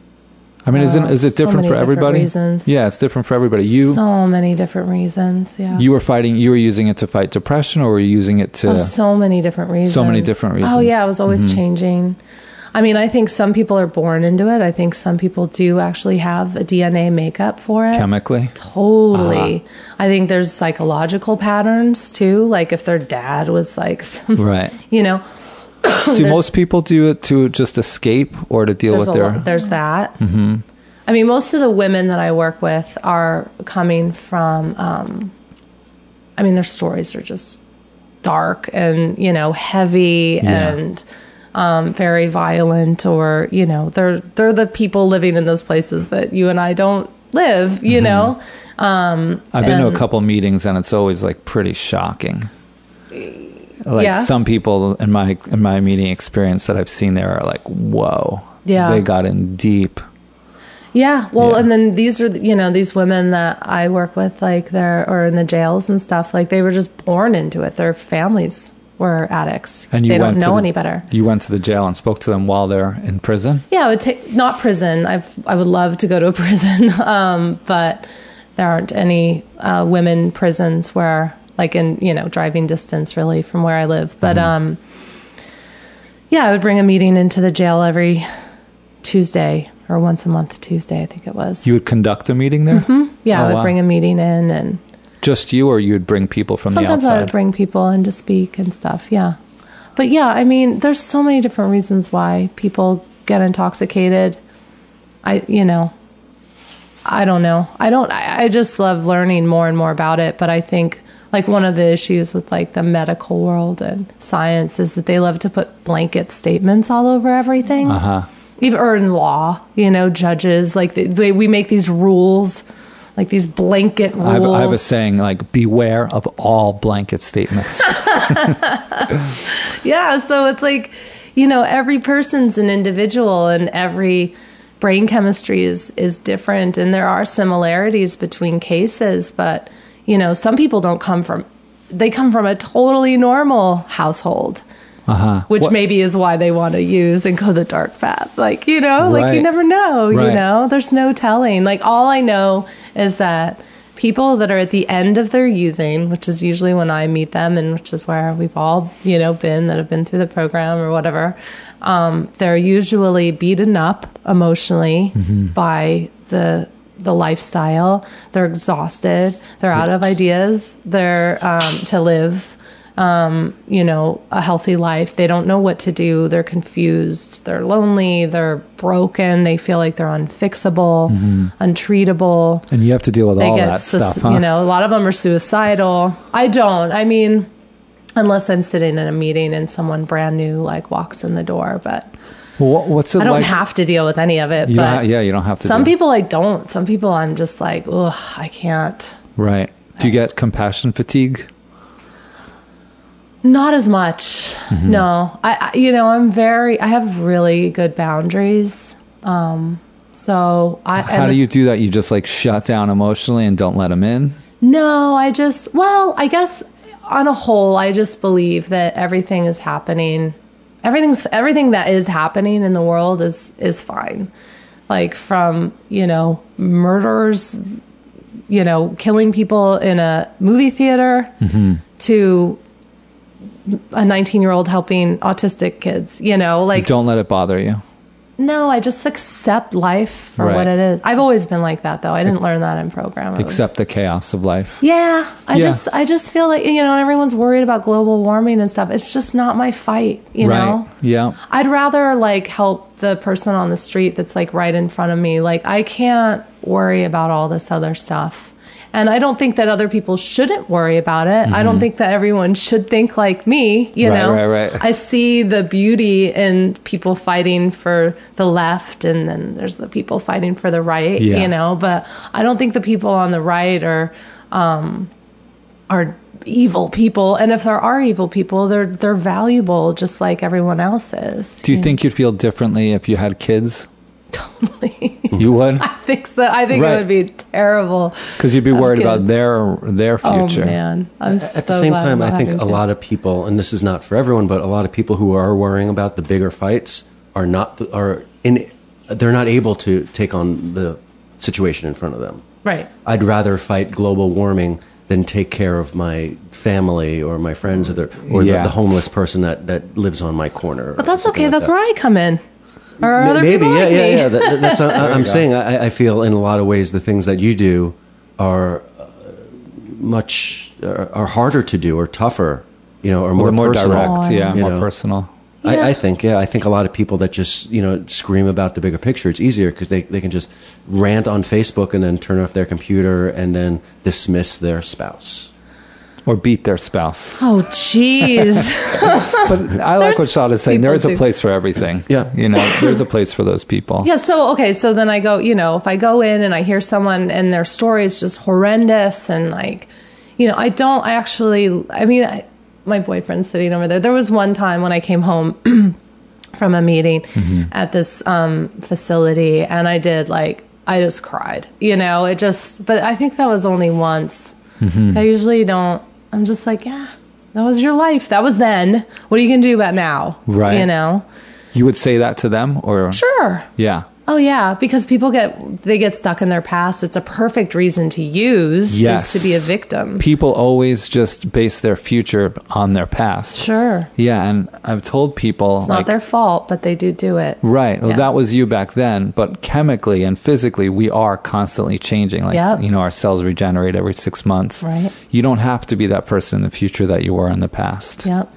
I mean, isn't Uh, is it so different many for different everybody? reasons. Yeah, it's different for everybody. You so many different reasons. Yeah. you were fighting. You were using it to fight depression, or were you using it to? Oh, so many different reasons. So many different reasons. Oh, yeah, it was always Mhm. changing. I mean, I think some people are born into it. I think some people do actually have a D N A makeup for it. Chemically? Totally. I think there's psychological patterns too. Like if their dad was like, some, Right. you know. Do there's- most people do it to just escape or to deal there's with a their? lo- There's that. hmm I mean, most of the women that I work with are coming from, um, I mean, their stories are just dark and, you know, heavy Yeah. and um, very violent, or, you know, they're, they're the people living in those places that you and I don't live, you Mhm. know? Um, I've been to a and- couple meetings, and it's always like pretty shocking. Like Yeah. some people in my in my meeting experience that I've seen there are like, whoa, Yeah. they got in deep. Yeah, well, Yeah. and then these are, you know, these women that I work with, like they're, or in the jails and stuff, like they were just born into it. Their families were addicts. And you they went don't to know the- any better. You went to the jail and spoke to them while they're in prison. Yeah, I would take, not prison. I've, I would love to go to a prison, um, but there aren't any uh, women prisons where, like in, you know, driving distance really from where I live. But Mm-hmm. um, yeah, I would bring a meeting into the jail every Tuesday or once a month Tuesday, I think it was. You would conduct a meeting there? hmm Yeah, Oh, I would wow. bring a meeting in, and Just you, or you'd bring people from sometimes the I would outside? bring people in to speak and stuff. Yeah. But yeah, I mean, there's so many different reasons why people get intoxicated. I, you know, I don't know. I don't, I, I just love learning more and more about it. But I think like one of the issues with like the medical world and science is that they love to put blanket statements all over everything. Uh-huh. Even, or in law, you know, judges, like they, they, we make these rules, like these blanket rules. I have, I have a saying like, beware of all blanket statements. Yeah, so it's like, you know, every person's an individual and every brain chemistry is is different, and there are similarities between cases, but you know, some people don't come from they come from a totally normal household. Uh-huh. Which What- maybe is why they want to use and go the dark path. Like, you know, like you Right. never know, Right. you know, there's no telling. Like all I know is that people that are at the end of their using, which is usually when I meet them and which is where we've all, you know, been that have been through the program or whatever, um, they're usually beaten up emotionally Mhm. by the the lifestyle. They're exhausted. They're out of ideas. They're um, to live. Um, you know, a healthy life. They don't know what to do. They're confused. They're lonely. They're broken. They feel like they're unfixable, Mhm. untreatable. And you have to deal with They all get, that sus- stuff, huh? you know, a lot of them are suicidal. I don't. I mean, unless I'm sitting in a meeting and someone brand new like walks in the door, but Well, what, what's it I don't like? have to deal with any of it. You don't but ha- yeah, you don't have to. some do- people I don't. Some people I'm just like, ugh, I can't. Right. Do you get compassion fatigue? Not as much. Mhm. No. I, I, you know, I'm very, I have really good boundaries. Um, So I How and do you do that? You just like shut down emotionally and don't let them in? No, I just, well, I guess on a whole, I just believe that everything is happening. Everything's, everything that is happening in the world is, is fine. Like from, you know, murders, you know, killing people in a movie theater mm-hmm. to a nineteen year old helping autistic kids, you know, like. Don't let it bother you. No, I just accept life for Right. what it is. I've always been like that, though. I didn't learn that in program. It Accept was, the chaos of life. yeah, I Yeah. just, I just feel like, you know, everyone's worried about global warming and stuff. It's just not my fight, you right. know. Yeah. I'd rather like help the person on the street that's like right in front of me. Like I can't worry about all this other stuff. And I don't think that other people shouldn't worry about it. Mm-hmm. I don't think that everyone should think like me, you Right, know. right, right. I see the beauty in people fighting for the left, and then there's the people fighting for the right, Yeah. you know. But I don't think the people on the right are um, are evil people. And if there are evil people, they're they're valuable just like everyone else is. Do you think you'd feel differently if you had kids? Totally. You would? I think so. I think Right. it would be terrible. Because you'd be Have worried kids. about their their future. Oh man, I'm At so the same glad time, I'm I not think having a kids. lot of people, and this is not for everyone, but a lot of people who are worrying about the bigger fights are not are in. They're not able to take on the situation in front of them. Right. I'd rather fight global warming than take care of my family or my friends or the or Yeah. the, the homeless person that, that lives on my corner. But that's okay. That's where I come in. Or M- other Maybe, people yeah, like yeah, me. yeah. That, that's what There I'm you go. saying. I, I feel in a lot of ways the things that you do are uh, much are, are harder to do or tougher, you know, or Well, more they're more personal, direct, yeah, you more know. personal. Yeah. I, I think, yeah, I think a lot of people that just, you know, scream about the bigger picture, it's easier because they, they can just rant on Facebook and then turn off their computer and then dismiss their spouse. Or beat their spouse. Oh, jeez. But I like what There's Shad is saying. There people is a too. place for everything. Yeah. You know, there's a place for those people. Yeah, so, okay, so then I go, you know, if I go in and I hear someone and their story is just horrendous and like, you know, I don't actually, I mean, I, my boyfriend's sitting over there. There was one time when I came home from a meeting Mm-hmm. at this um, facility and I did like, I just cried, you know, it just, but I think that was only once. Mm-hmm. I usually don't, I'm just like, yeah, that was your life. That was then. What are you going to do about now? Right. You know? You would say that to them? Or Sure. Yeah. Oh yeah, because people get they get stuck in their past. It's a perfect reason to use Yes. is to be a victim. People always just base their future on their past. Sure. Yeah, and I've told people It's like not their fault, but they do do it. right. Well, Yeah. that was you back then, but chemically and physically, we are constantly changing. Like Yep. you know, our cells regenerate every six months. Right. You don't have to be that person in the future that you were in the past. Yep.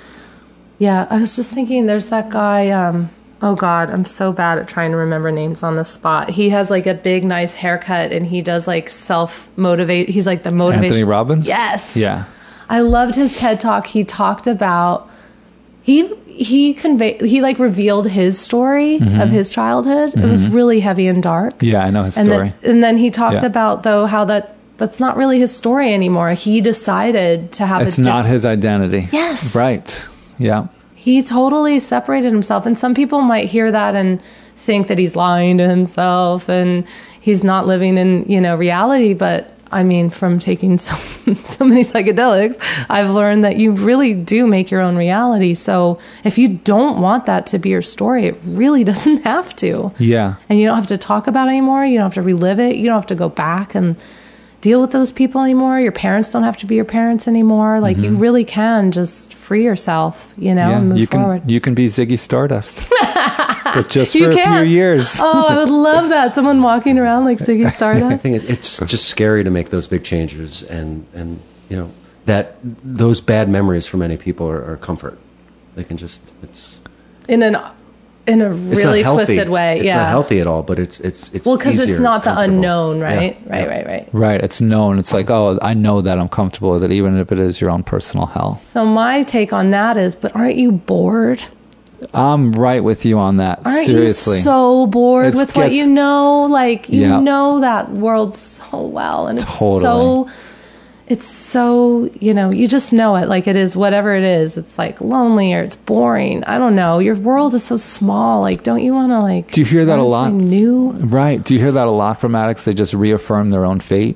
Yeah, I was just thinking there's that guy um oh god, I'm so bad at trying to remember names on the spot. He has like a big nice haircut and he does like self motivate. He's like the motivation Anthony Robbins. Yes. Yeah. I loved his TED Talk. He talked about he he conveyed he like revealed his story Mhm. of his childhood. It was Mhm. really heavy and dark. Yeah, I know his and story. Then, and then he talked Yeah. about though how that that's not really his story anymore. He decided to have It's a not diff- his identity. Yes. Right. Yeah. He totally separated himself. And some people might hear that and think that he's lying to himself and he's not living in, you know, reality. But I mean, from taking so, so many psychedelics, I've learned that you really do make your own reality. So if you don't want that to be your story, it really doesn't have to. Yeah. And you don't have to talk about it anymore. You don't have to relive it. You don't have to go back and deal with those people anymore. Your parents don't have to be your parents anymore. Like you Mhm. really can just free yourself, you know, and move you forward. can you can be Ziggy Stardust, but just You for a few can. years. Oh, I would love that. Someone walking around like Ziggy I Stardust. think it- it's just scary to make those big changes, and and you know that those bad memories for many people are, are comfort. They can just it's In an in a it's really not healthy. twisted way. It's yeah. not healthy at all, but it's it's it's well, because it's easier, not the comfortable. unknown, right? Yeah. Right, right, right. Right. It's known. It's like, oh, I know that I'm comfortable with it, even if it is your own personal health. So my take on that is, but aren't you bored? I'm right with you on that. Aren't Seriously. you so bored It's with what gets- you know? Like you Yeah. know that world so well, and it's Totally. so it's so, you know, you just know it. Like it is whatever it is. It's like lonely or it's boring. I don't know. Your world is so small. Like, don't you want to like... Do you hear that a learn lot? something new? Right. Do you hear that a lot from addicts? They just reaffirm their own fate?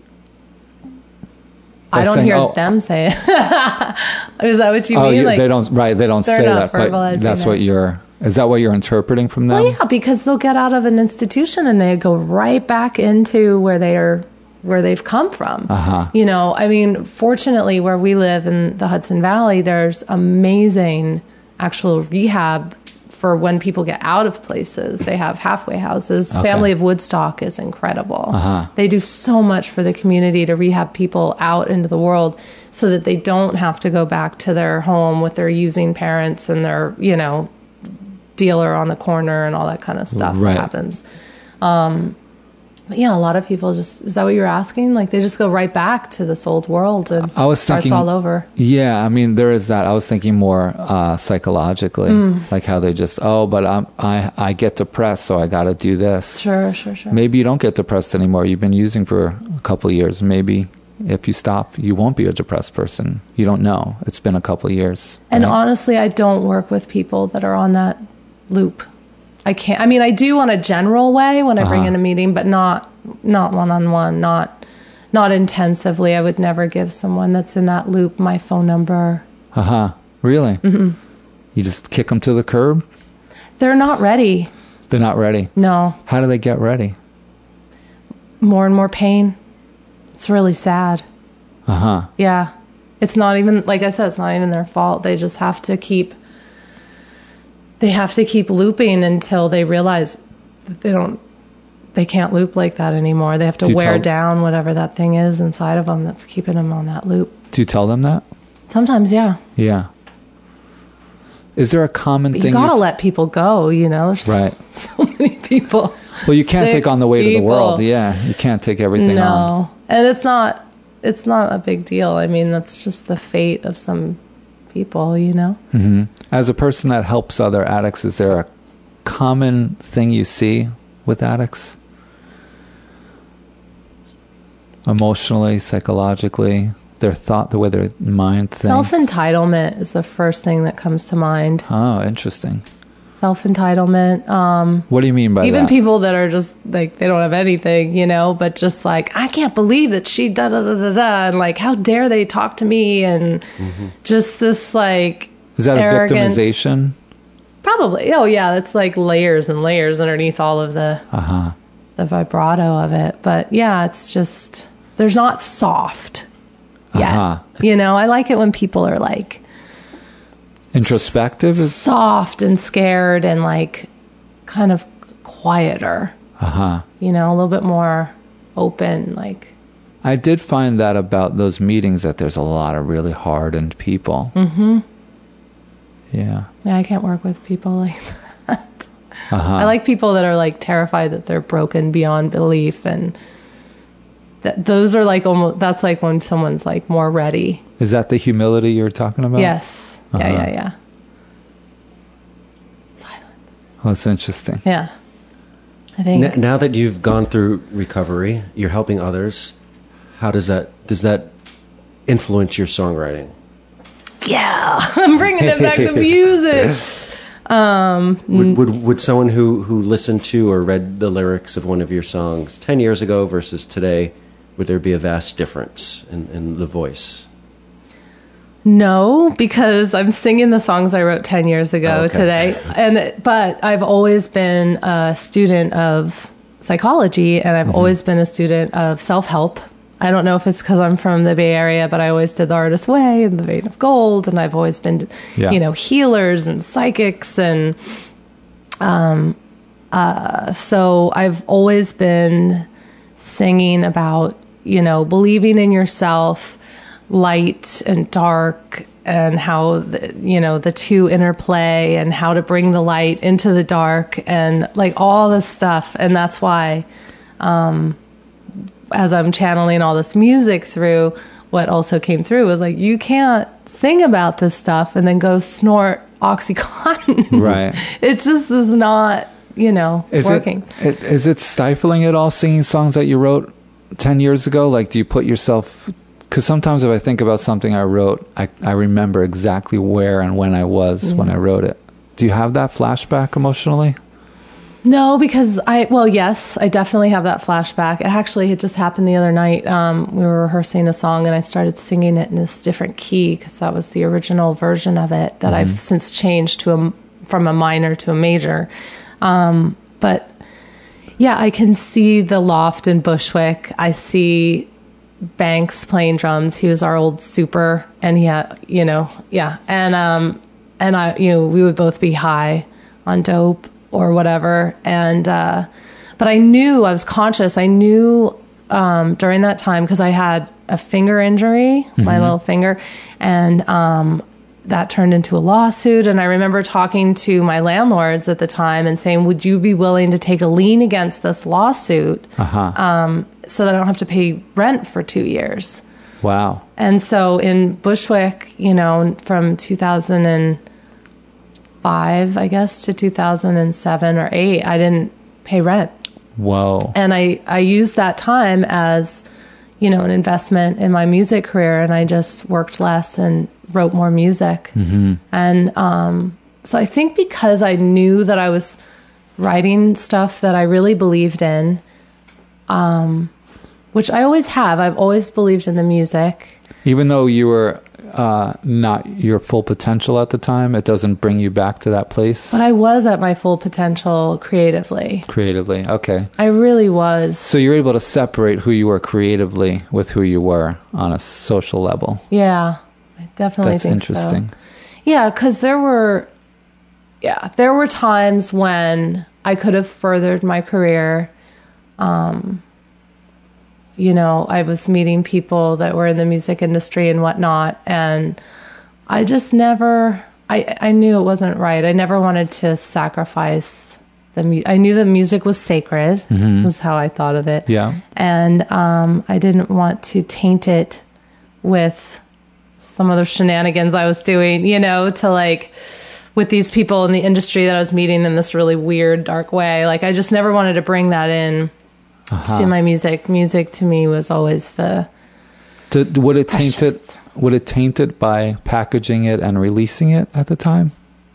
By I don't saying, hear oh, them say it. Is that what you oh, mean? you, like, they don't, right. They don't they're say not that, but verbalizing that's it. what you're... Is that what you're interpreting from them? Well, yeah, because they'll get out of an institution and they go right back into where they are, where they've come from. Uh-huh. You know, I mean, fortunately, where we live in the Hudson Valley, there's amazing actual rehab for when people get out of places. They have halfway houses. Okay. Family of Woodstock is incredible. Uh-huh. They do so much for the community to rehab people out into the world so that they don't have to go back to their home with their using parents and their, you know, dealer on the corner and all that kind of stuff Right. that happens. Um, but yeah, a lot of people just, is that what you're asking? Like they just go right back to this old world and I was starts thinking, all over. Yeah, I mean, there is that. I was thinking more uh, psychologically, Mm. like how they just, oh, but I'm, I, I get depressed, so I got to do this. Sure, sure, sure. Maybe you don't get depressed anymore. You've been using for a couple of years. Maybe if you stop, you won't be a depressed person. You don't know. It's been a couple of years. And right? honestly, I don't work with people that are on that loop. I can't, I mean, I do on a general way when I bring Uh-huh. in a meeting, but not, not one-on-one, not, not intensively. I would never give someone that's in that loop my phone number. Uh-huh. Really? Mm-hmm. You just kick them to the curb? They're not ready. They're not ready. No. How do they get ready? More and more pain. It's really sad. Uh-huh. Yeah. It's not even, like I said, it's not even their fault. They just have to keep, they have to keep looping until they realize that they don't, they can't loop like that anymore. They have to Do you wear tell- down whatever that thing is inside of them that's keeping them on that loop. Do you tell them that? Sometimes, yeah. Yeah. Is there a common But thing? you gotta s- let people go, you know? There's Right. so many people. Well, you can't Sick take on the weight of the people. world. Yeah. You can't take everything no. on. And it's not, it's not a big deal. I mean, that's just the fate of some people, you know? hmm As a person that helps other addicts, is there a common thing you see with addicts? Emotionally, psychologically, their thought, the way their mind thinks. Self-entitlement is the first thing that comes to mind. Oh, interesting. Self-entitlement. Um, What do you mean by even that? people that are just like, they don't have anything, you know, but just like, I can't believe that she da da da da da. And like, how dare they talk to me? And just this like, Is that arrogance. a victimization? Probably. Oh yeah. It's like layers and layers underneath all of the, Uh-huh. the vibrato of it. But yeah, it's just, there's not soft yet. Uh-huh. You know, I like it when people are like Introspective is soft and scared and like kind of quieter, uh-huh. you know, a little bit more open. Like, I did find that about those meetings, that there's a lot of really hardened people. mm-hmm. Yeah. Yeah, I can't work with people like that. Uh-huh. I like people that are like terrified that they're broken beyond belief, and that those are like almost, that's like when someone's like more ready. Is that the humility you're talking about? Yes. Yeah, Uh-huh. yeah, yeah. Oh, that's interesting. Yeah. I think. N- now that you've gone through recovery, you're helping others. How does that does that influence your songwriting? Yeah, I'm bringing it back to music. Um, Would, would would someone who who listened to or read the lyrics of one of your songs ten years ago versus today, would there be a vast difference in, in the voice? No, because I'm singing the songs I wrote ten years ago Oh, okay. today. And but I've always been a student of psychology, and I've Mm-hmm. always been a student of self-help. I don't know if it's because I'm from the Bay Area, but I always did the Artist's Way and the Vein of Gold, and I've always been, Yeah. you know, healers and psychics, and um, uh, so I've always been singing about, you know, believing in yourself, light and dark, and how the, you know, the two interplay, and how to bring the light into the dark, and like all this stuff. And that's why um as I'm channeling all this music through, what also came through was like, you can't sing about this stuff and then go snort Oxycontin. Right. It just is not, you know, Is working. it, it is it stifling at all, singing songs that you wrote ten years ago? Like, do you put yourself Because sometimes if I think about something I wrote, I, I remember exactly where and when I was Mm-hmm. when I wrote it. Do you have that flashback emotionally? No, because I, well, yes, I definitely have that flashback. It actually had just happened the other night. Um, we were rehearsing a song and I started singing it in this different key because that was the original version of it that Mm-hmm. I've since changed to a, from a minor to a major. Um, but yeah, I can see the loft in Bushwick. I see Banks playing drums. He was our old super and he had, you know, yeah. And, um, and I, you know, we would both be high on dope or whatever. And, uh, but I knew, I was conscious. I knew, um, during that time, cause I had a finger injury, mm-hmm. my little finger, and, um, that turned into a lawsuit. And I remember talking to my landlords at the time and saying, would you be willing to take a lien against this lawsuit? Uh-huh. Um, so that I don't have to pay rent for two years. Wow. And so in Bushwick, you know, from two thousand five, I guess, to two thousand seven or eight, I didn't pay rent. Whoa. And I, I used that time as, you know, an investment in my music career. And I just worked less and wrote more music. Mm-hmm. And um, so I think because I knew that I was writing stuff that I really believed in, um, which I always have. I've always believed in the music. Even though you were uh, not your full potential at the time, it doesn't bring you back to that place? But I was at my full potential creatively. Creatively, okay. I really was. So you're able to separate who you were creatively with who you were on a social level. Yeah, I definitely That's think interesting. so. Yeah, because there were, yeah, there were times when I could have furthered my career. Um, you know, I was meeting people that were in the music industry and whatnot, and I just never, I, I knew it wasn't right. I never wanted to sacrifice the mu- I knew the music was sacred, Mhm. was how I thought of it. Yeah. And um, I didn't want to taint it with some other shenanigans I was doing, you know, to like, with these people in the industry that I was meeting in this really weird, dark way. Like, I just never wanted to bring that in Uh-huh. to my music. Music to me was always the Did, would it taint precious. it? Would it taint it by packaging it and releasing it at the time?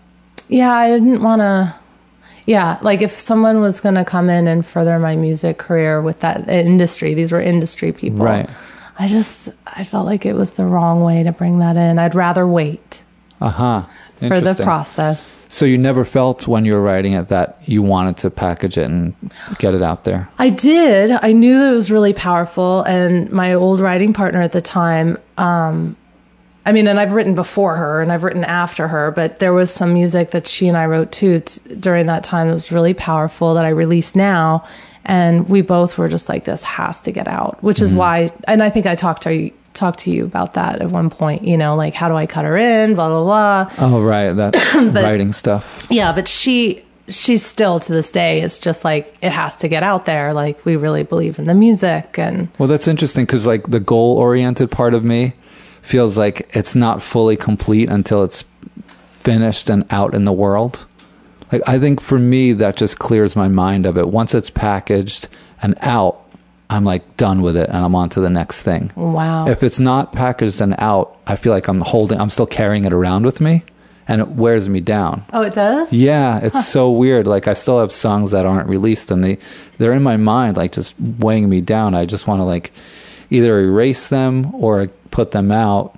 Yeah, I didn't want to. Yeah, like if someone was going to come in and further my music career with that industry, these were industry people. Right. I just, I felt like it was the wrong way to bring that in. I'd rather wait Uh huh. for the process. So you never felt when you were writing it that you wanted to package it and get it out there? I did. I knew that it was really powerful. And my old writing partner at the time, um, I mean, and I've written before her and I've written after her, but there was some music that she and I wrote too t- during that time that was really powerful that I released now. And we both were just like, this has to get out, which is Mhm. why, and I think I talked to you, talked to you about that at one point, you know, like, how do I cut her in, blah, blah, blah. Oh, right. That But- writing stuff. Yeah, but she she's still to this day, it's just like, it has to get out there. Like, we really believe in the music. And Well, that's interesting because, like, the goal-oriented part of me feels like it's not fully complete until it's finished and out in the world. Like, I think for me, that just clears my mind of it. Once it's packaged and out, I'm like done with it and I'm on to the next thing. wow. If it's not packaged and out, I feel like I'm holding, I'm still carrying it around with me and it wears me down. Oh, it does? Yeah, it's so weird. Like, I still have songs that aren't released and they, they're in my mind, like just weighing me down. I just want to like either erase them or put them out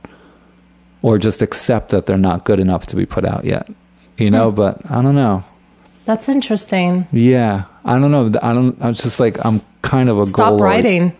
or just accept that they're not good enough to be put out yet. You know, Hmm. but I don't know. That's interesting. Yeah, I don't know. I don't, I'm just like, I'm kind of a Stop goal. writing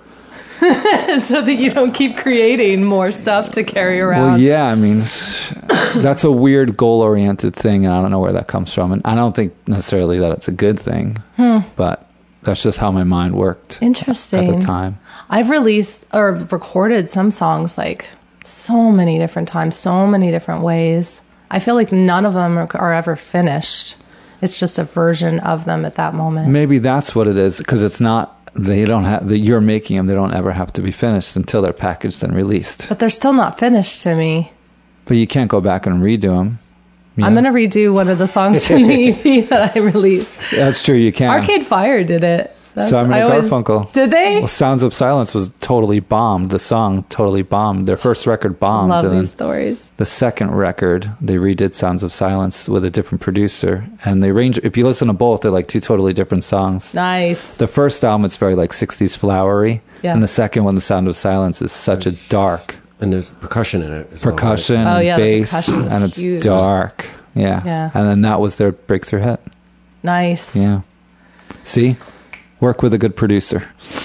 so that you don't keep creating more stuff to carry around. Well, yeah, I mean, that's a weird goal-oriented thing, and I don't know where that comes from. And I don't think necessarily that it's a good thing, Hmm. but that's just how my mind worked Interesting. at the time. I've released or recorded some songs like so many different times, so many different ways. I feel like none of them are, are ever finished. It's just a version of them at that moment. Maybe that's what it is, because it's not, they don't have, that you're making them, they don't ever have to be finished until they're packaged and released. But they're still not finished to me. But you can't go back and redo them. I'm going to redo one of the songs from the E P that I released. That's true, you can. Arcade Fire did it. That's- Simon I and always- Garfunkel. Did they? Well, Sounds of Silence was totally bombed. The song totally bombed. Their first record bombed. Love and then these stories. the second record, they redid Sounds of Silence with a different producer. And they range, if you listen to both, they're like two totally different songs. Nice. The first album, it's very like sixties flowery. Yeah. And the second one, The Sound of Silence, is such a dark. And there's percussion in it as well, right? Percussion, Oh, yeah, the bass, percussion is and it's huge. dark. Yeah. Yeah. And then that was their breakthrough hit. Nice. Yeah. See? Work with a good producer.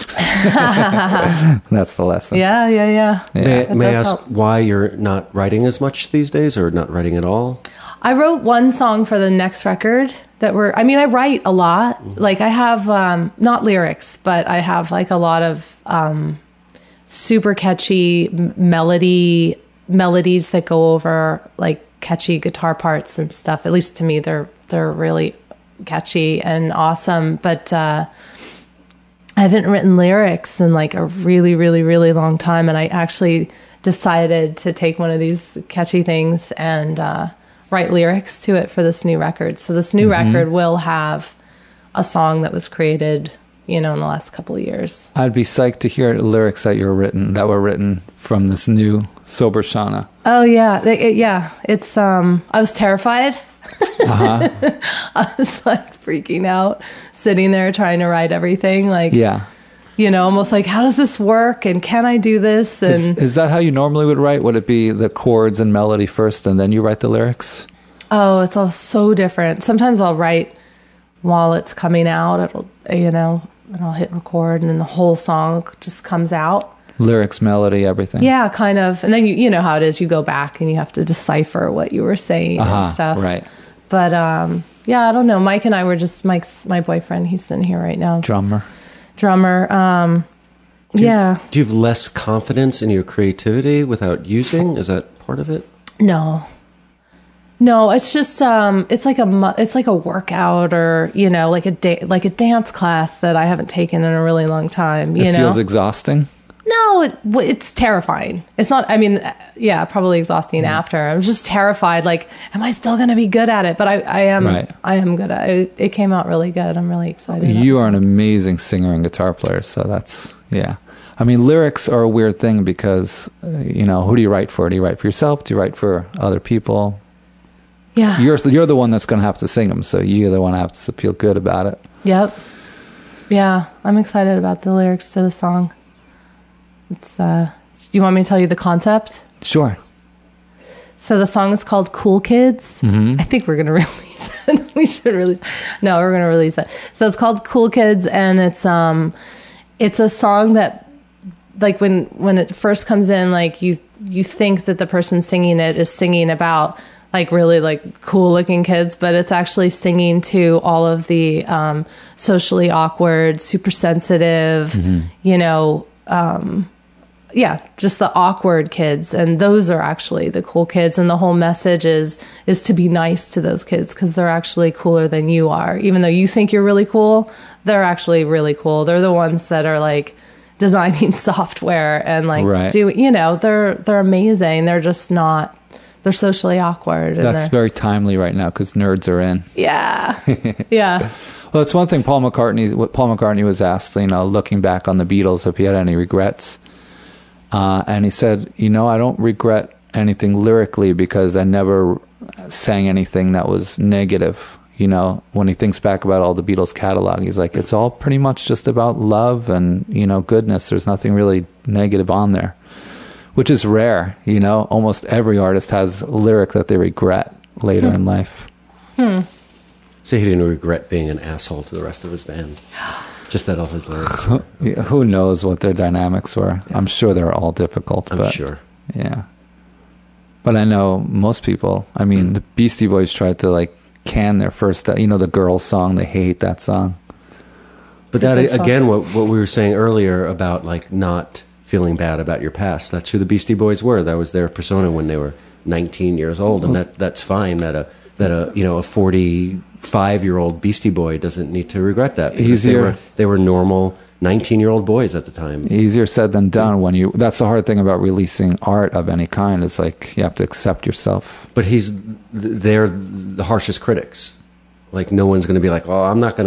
That's the lesson. Yeah, yeah, yeah. May, That may I does ask help. why you're not writing as much these days, or not writing at all? I wrote one song for the next record that were, I mean, I write a lot. Like I have, um, not lyrics, but I have like a lot of um, super catchy m- melody, melodies that go over like catchy guitar parts and stuff. At least to me, they're, they're really catchy and awesome. But uh, I haven't written lyrics in like a really, really, really long time. And I actually decided to take one of these catchy things and uh, write lyrics to it for this new record. So this new Mhm. record will have a song that was created, you know, in the last couple of years. I'd be psyched to hear lyrics that you're written that were written from this new sober Shauna. Oh yeah, It- it- yeah. It's um, I was terrified. Uh-huh. I was like freaking out, sitting there trying to write everything. Like, Yeah. you know, almost like, how does this work? And can I do this? And Is, is that how you normally would write? Would it be the chords and melody first and then you write the lyrics? oh, it's all so different. Sometimes I'll write while it's coming out. It'll, you know, and I'll hit record, and then the whole song just comes out. Lyrics, melody, everything. Yeah, kind of. And then you you know how it is. You go back and you have to decipher what you were saying Uh-huh, and stuff. right. But um, yeah, I don't know. Mike and I were just Mike's my boyfriend. He's sitting here right now. Drummer. Drummer. Um, Do you- yeah. Do you have less confidence in your creativity without using? Is that part of it? No. No, it's just um it's like a mu- it's like a workout, or you know, like a da- like a dance class that I haven't taken in a really long time, you It know. feels exhausting. No, it, w- it's terrifying. It's not, I mean, uh, yeah, probably exhausting Mm. after. I was just terrified, like, am I still going to be good at it? But I, I am, Right. I am good at it. It came out really good. I'm really excited. about You this. are an amazing singer and guitar player, so that's, yeah. I mean, lyrics are a weird thing because, uh, you know, who do you write for? Do you write for yourself? Do you write for other people? Yeah. You're you're the one that's going to have to sing them, so you're the one that has to feel good about it. Yep. Yeah, I'm excited about the lyrics to the song. It's, uh, do you want me to tell you the concept? Sure. So the song is called Cool Kids. Mhm. I think we're going to release it. We should release No, we're going to release it. So it's called Cool Kids, and it's um it's a song that, like, when when it first comes in, like you you think that the person singing it is singing about like really like cool looking kids, but it's actually singing to all of the um socially awkward, super sensitive, Mm-hmm. you know, um yeah, just the awkward kids, and those are actually the cool kids. And the whole message is is to be nice to those kids because they're actually cooler than you are. Even though you think you're really cool, they're actually really cool. They're the ones that are like designing software and like Right. do you know they're they're amazing. They're just not. They're socially awkward. And That's they're- very timely right now because nerds are in. yeah, yeah. Well, it's one thing Paul McCartney, what Paul McCartney was asked, you know, looking back on the Beatles, if he had any regrets. Uh, and he said, you know, I don't regret anything lyrically because I never sang anything that was negative. You know, when he thinks back about all the Beatles catalog, he's like, it's all pretty much just about love and, you know, goodness. There's nothing really negative on there, which is rare. You know, almost every artist has a lyric that they regret later in life. Hmm. So he didn't regret being an asshole to the rest of his band. Just that all his lyrics. Yeah, who knows what their dynamics were? I'm sure they're all difficult. I'm but, sure. Yeah. But I know most people, I mean, the Beastie Boys tried to like can their first, you know, the Girls song, they hate that song. But It's a that, good song. again, what, what we were saying earlier about like not feeling bad about your past, that's who the Beastie Boys were. That was their persona when they were nineteen years old. And that, that's fine that a, that a, you know, a forty-five-year-old Beastie Boy doesn't need to regret that. Because they Easier. were, they were normal nineteen-year-old boys at the time. Easier said than done when you, that's the hard thing about releasing art of any kind. It's like you have to accept yourself. But he's, they're the harshest critics. Like, no one's going to be like, oh, I'm not going to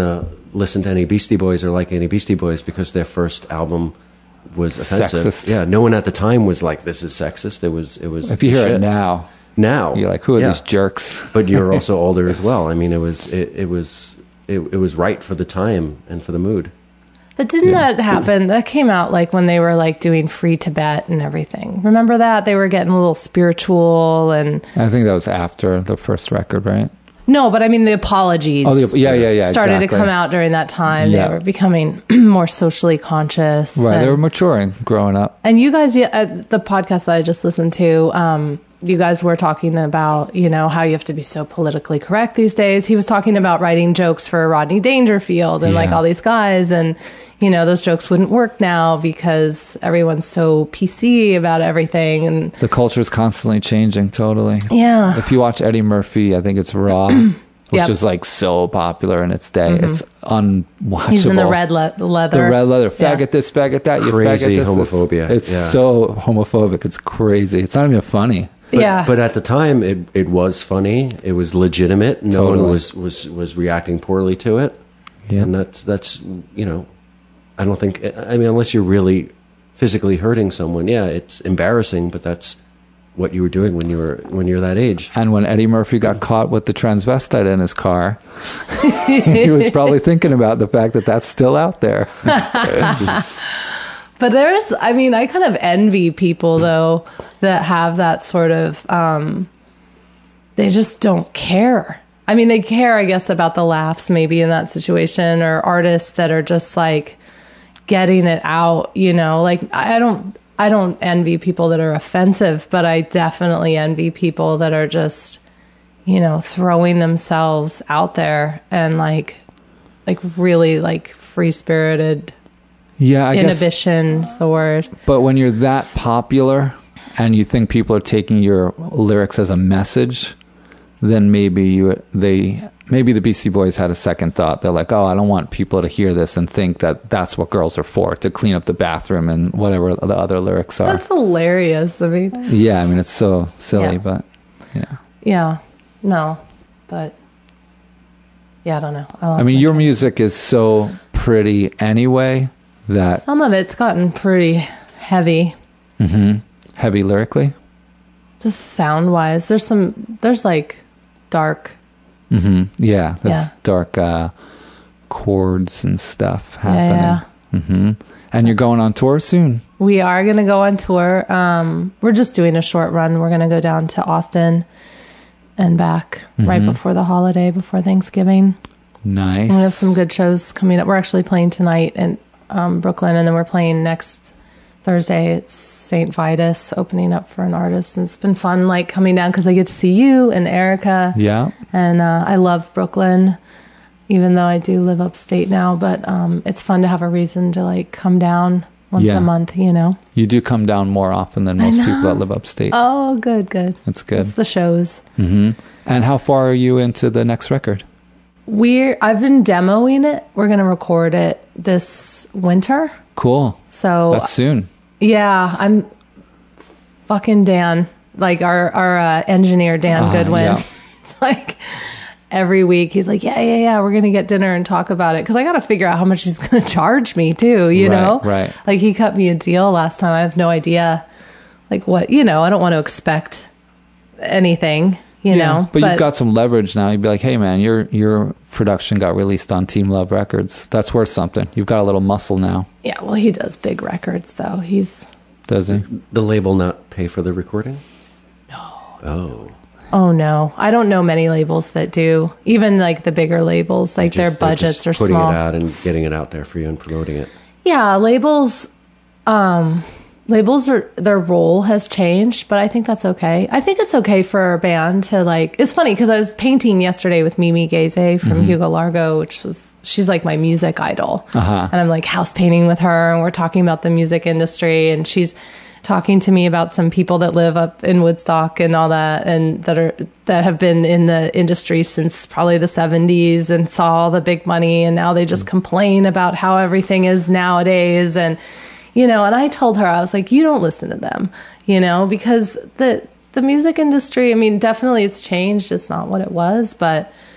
listen to any Beastie Boys or like any Beastie Boys because their first album was offensive. Sexist. Yeah, no one at the time was like, "This is sexist." It was. It was. If you hear shit. it now, now you're like, "Who are yeah. these jerks?" But you're also older as well. I mean, it was. It, it was. It, it was right for the time and for the mood. But didn't Yeah. that happen? That came out like when they were like doing Free Tibet and everything. Remember that? They were getting a little spiritual and I think that was after the first record, right? no, but I mean the apologies. Oh, the, yeah, yeah, yeah. started exactly. to come out during that time. Yeah. They were becoming more socially conscious. Right, and, they were maturing, growing up. and you guys, yeah, uh, the podcast that I just listened to, um, you guys were talking about, you know, how you have to be so politically correct these days. He was talking about writing jokes for Rodney Dangerfield and like Yeah. all these guys, and you know, those jokes wouldn't work now because everyone's so P C about everything. And The culture is constantly changing, totally. yeah, If you watch Eddie Murphy, I think it's Raw, which Yep. is like so popular in its day. It's unwatchable. he's in the red le- leather. The red leather. Yeah. Faggot this, faggot that. You Crazy faggot this. It's- homophobia. It's, Yeah. so homophobic. It's crazy. It's not even funny. But, yeah, but at the time, it it was funny. It was legitimate. No Totally. one was, was was reacting poorly to it. Yeah. And that's that's you know, I don't think. I mean, unless you're really physically hurting someone, yeah, it's embarrassing. But that's what you were doing when you were when you're that age. And when Eddie Murphy got caught with the transvestite in his car, he was probably thinking about the fact that that's still out there. but there's, I mean, I kind of envy people though that have that sort of, um, they just don't care. I mean, they care, I guess, about the laughs maybe in that situation, or artists that are just like getting it out, you know, like I don't, I don't envy people that are offensive, but I definitely envy people that are just, you know, throwing themselves out there and like, like really like free spirited. Yeah, I guess. Inhibition is the word. But when you're that popular and you think people are taking your lyrics as a message, then maybe you they maybe the Beastie Boys had a second thought. They're like, oh, I don't want people to hear this and think that that's what girls are for, to clean up the bathroom and whatever the other lyrics are. That's hilarious. I mean, Yeah, I mean, it's so silly, Yeah. but yeah. yeah, no, but yeah, I don't know. I, I mean, your music is so pretty anyway that some of it's gotten pretty heavy, mhm, heavy lyrically. just sound wise. There's some, there's like dark. hmm Yeah, there's Yeah. dark uh, chords and stuff Yeah, happening. hmm And you're going on tour soon. We are going to go on tour. Um, we're just doing a short run. We're going to go down to Austin and back right Mhm. before the holiday, before Thanksgiving. Nice. And we have some good shows coming up. We're actually playing tonight in um, Brooklyn, and then we're playing next Thursday at Saint Vitus, opening up for an artist. And it's been fun, like coming down because I get to see you and Erica. Yeah. And uh, I love Brooklyn, even though I do live upstate now. But um, it's fun to have a reason to like come down once Yeah. a month, you know? You do come down more often than I most know. people that live upstate. Oh, good, good. That's good. It's the shows. hmm And how far are you into the next record? We're I've been demoing it. We're going to record it this winter. Cool. So That's soon. yeah, I'm fucking Dan, like our our uh, engineer Dan Ah, Goodwin. yeah. It's like every week he's like, yeah, yeah, yeah, we're gonna get dinner and talk about it because I got to figure out how much he's gonna charge me too. You Right, know, right. Like he cut me a deal last time. I have no idea, like what you know. I don't want to expect anything. You know, but, you've got some leverage now. You'd be like, hey, man, your your production got released on Team Love Records. That's worth something. You've got a little muscle now. yeah. Well, he does big records though. He's Does he? The label not pay for the recording? No. Oh. oh no, I don't know many labels that do. Even like the bigger labels, like their Just- they're budgets just are putting small. it out and getting it out there for you and promoting it. Yeah, labels um labels are their role has changed, but I think that's okay. I think it's okay for a band to like it's funny because I was painting yesterday with Mimi Gaze from Mhm. Hugo Largo, which was she's like my music idol. Uh-huh. And I'm like house painting with her and we're talking about the music industry and she's talking to me about some people that live up in Woodstock and all that and that are that have been in the industry since probably the seventies and saw all the big money and now they just complain about how everything is nowadays and you know, and I told her, I was like, you don't listen to them, you know, because the the music industry, I mean, definitely it's changed. It's not what it was, but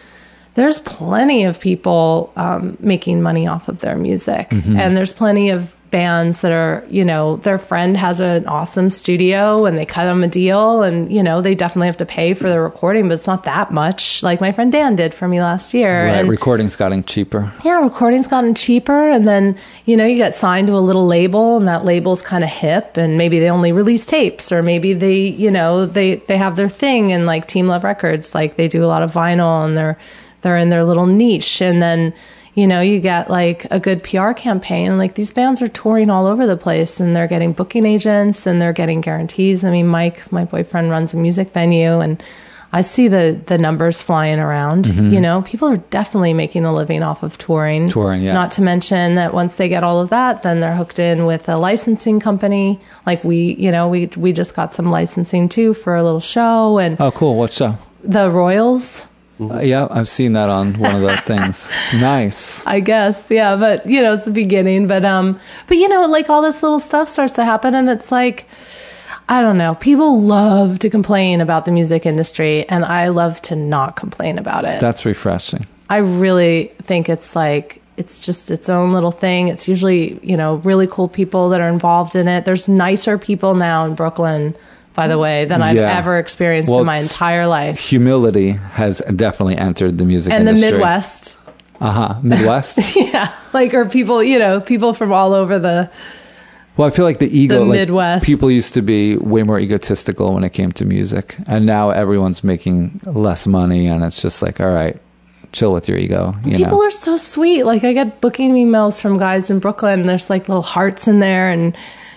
there's plenty of people um, making money off of their music. Mhm. And there's plenty of bands that are, you know, their friend has an awesome studio and they cut them a deal and, you know, they definitely have to pay for the recording, but it's not that much, like my friend Dan did for me last year. Right, And recording's gotten cheaper. yeah, recording's gotten cheaper. And then, you know, you get signed to a little label and that label's kind of hip and maybe they only release tapes or maybe they, you know, they, they have their thing and like Team Love Records, like they do a lot of vinyl and they're, they're in their little niche. And then, you know, you get like a good P R campaign and like these bands are touring all over the place and they're getting booking agents and they're getting guarantees. I mean, Mike, my boyfriend, runs a music venue and I see the, the numbers flying around. Mhm. You know, people are definitely making a living off of touring. Touring, yeah. Not to mention that once they get all of that, then they're hooked in with a licensing company. Like we, you know, we, we just got some licensing too for a little show and Oh, cool. What show? the Royals. Uh, yeah, I've seen that on one of the things. Nice. I guess, yeah, but you know, it's the beginning. But um, but you know, like all this little stuff starts to happen, and it's like, I don't know. People love to complain about the music industry, and I love to not complain about it. That's refreshing. I really think it's like it's just its own little thing. It's usually, you know, really cool people that are involved in it. There's nicer people now in Brooklyn, by the way, than I've Yeah. ever experienced Well, in my it's- entire life. Humility has definitely entered the music And the industry. Midwest. Uh-huh. Midwest? Yeah. Like, or people, you know, people from all over the, Well, I feel like the ego, The like Midwest. people used to be way more egotistical when it came to music. And now everyone's making less money and it's just like, all right, chill with your ego. You people know? are so sweet. Like, I get booking emails from guys in Brooklyn and there's like little hearts in there and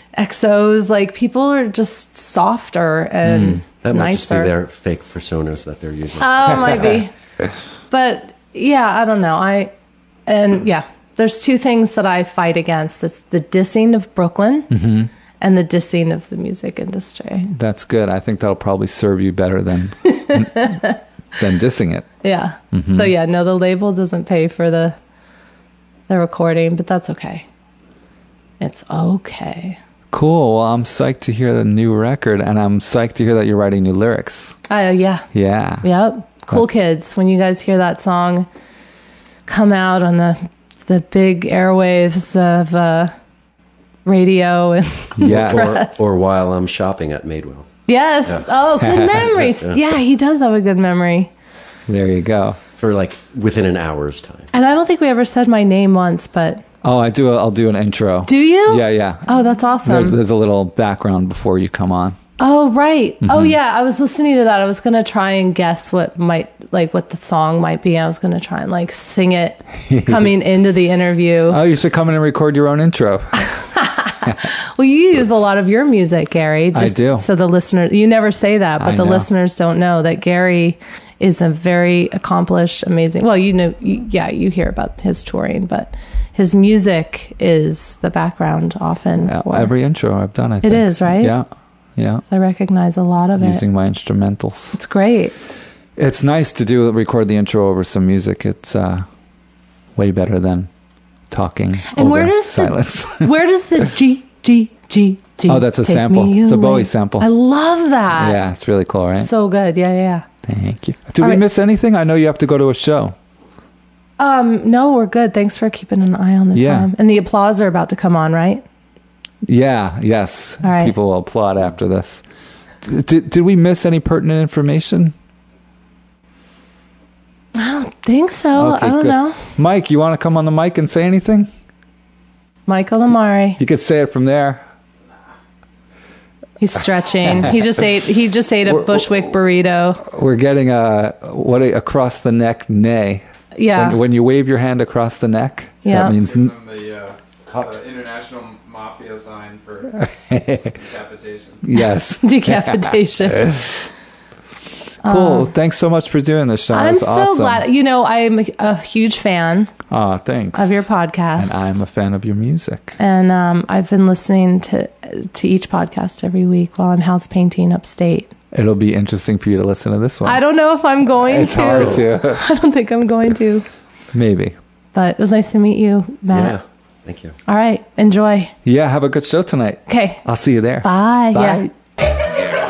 X Os. Like, people are just softer and That might just be nicer. their fake personas that they're using. Oh, might be. But yeah, I don't know. I, and yeah, there's two things that I fight against. That's the dissing of Brooklyn Mhm. and the dissing of the music industry. That's good. I think that'll probably serve you better than than dissing it. Yeah. Mhm. So yeah, no, the label doesn't pay for the the recording, but that's okay. It's okay. Cool. Well, I'm psyched to hear the new record, and I'm psyched to hear that you're writing new lyrics. Uh, yeah. Yeah. Yep. Cool Kids. When you guys hear that song come out on the the big airwaves of uh, radio and press. or, or while I'm shopping at Madewell. Yes. Yeah. Oh, good memories. Yeah. Yeah, he does have a good memory. There you go. For like within an hour's time. And I don't think we ever said my name once, but Oh, I do. A, I'll do an intro. do you? Yeah, yeah. Oh, that's awesome. There's, there's a little background before you come on. Oh, right. Oh, Mhm. yeah. I was listening to that. I was going to try and guess what might, like, what the song might be. I was going to try and, like, sing it coming into the interview. Oh, you should come in and record your own intro. Well, you use a lot of your music, Gary. I do. So the listener, you never say that, but I the know. listeners don't know that Gary is a very accomplished, amazing. Well, you know, you, yeah, you hear about his touring, but his music is the background often. for, Every intro I've done, I It think. is, right? Yeah, yeah. I recognize a lot of Using it. my instrumentals. It's great. It's nice to do record the intro over some music. It's uh, way better than talking And over where does silence. the where does the G G G G? Oh, that's a take sample. me It's a away? Bowie sample. I love that. Yeah, it's really cool, right? So good. Yeah, yeah. yeah. Thank you. Did All we right. miss anything? I know you have to go to a show. Um, no, we're good. Thanks for keeping an eye on the Yeah. time. And the applause are about to come on, right? Yeah, yes. All right. People will applaud after this. D- Did, did we miss any pertinent information? I don't think so. I don't good. know. Mike, you want to come on the mic and say anything? Michael Amari. You could say it from there. He's stretching. He just ate. He just ate a Bushwick burrito. We're getting a what a across the neck nay. Yeah. When, when you wave your hand across the neck, Yeah. that means Give n- them the, uh, the international mafia sign for decapitation. yes. Decapitation. Cool. Um, Thanks so much for doing this, Sean. I'm It's so awesome. glad. You know, I'm a, a huge fan Aw, thanks. of your podcast, And I'm a fan of your music. and um, I've been listening to to each podcast every week while I'm house painting upstate. It'll be interesting for you to listen to this one. I don't know if I'm going It's to. hard to. I don't think I'm going to. Maybe. But it was nice to meet you, Matt. Yeah. Thank you. All right. Enjoy. Yeah, have a good show tonight. Okay. I'll see you there. Bye. Bye. Yeah.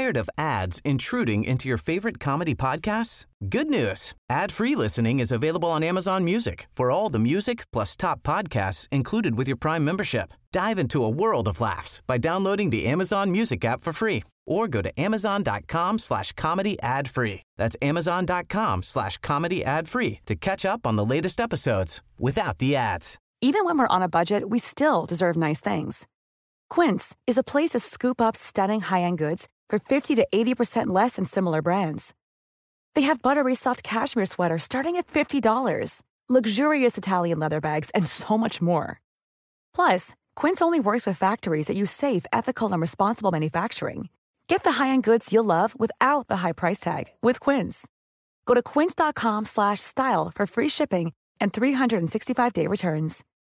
Tired of ads intruding into your favorite comedy podcasts? Good news. Ad-free listening is available on Amazon Music for all the music plus top podcasts included with your Prime membership. Dive into a world of laughs by downloading the Amazon Music app for free or go to amazon.com slash comedy ad free. That's amazon.com slash comedy ad free to catch up on the latest episodes without the ads. Even when we're on a budget, we still deserve nice things. Quince is a place to scoop up stunning high-end goods for fifty to eighty percent less than similar brands. They have buttery soft cashmere sweaters starting at fifty dollars, luxurious Italian leather bags, and so much more. Plus, Quince only works with factories that use safe, ethical, and responsible manufacturing. Get the high-end goods you'll love without the high price tag with Quince. Go to quince.com slash style for free shipping and three hundred sixty-five day returns.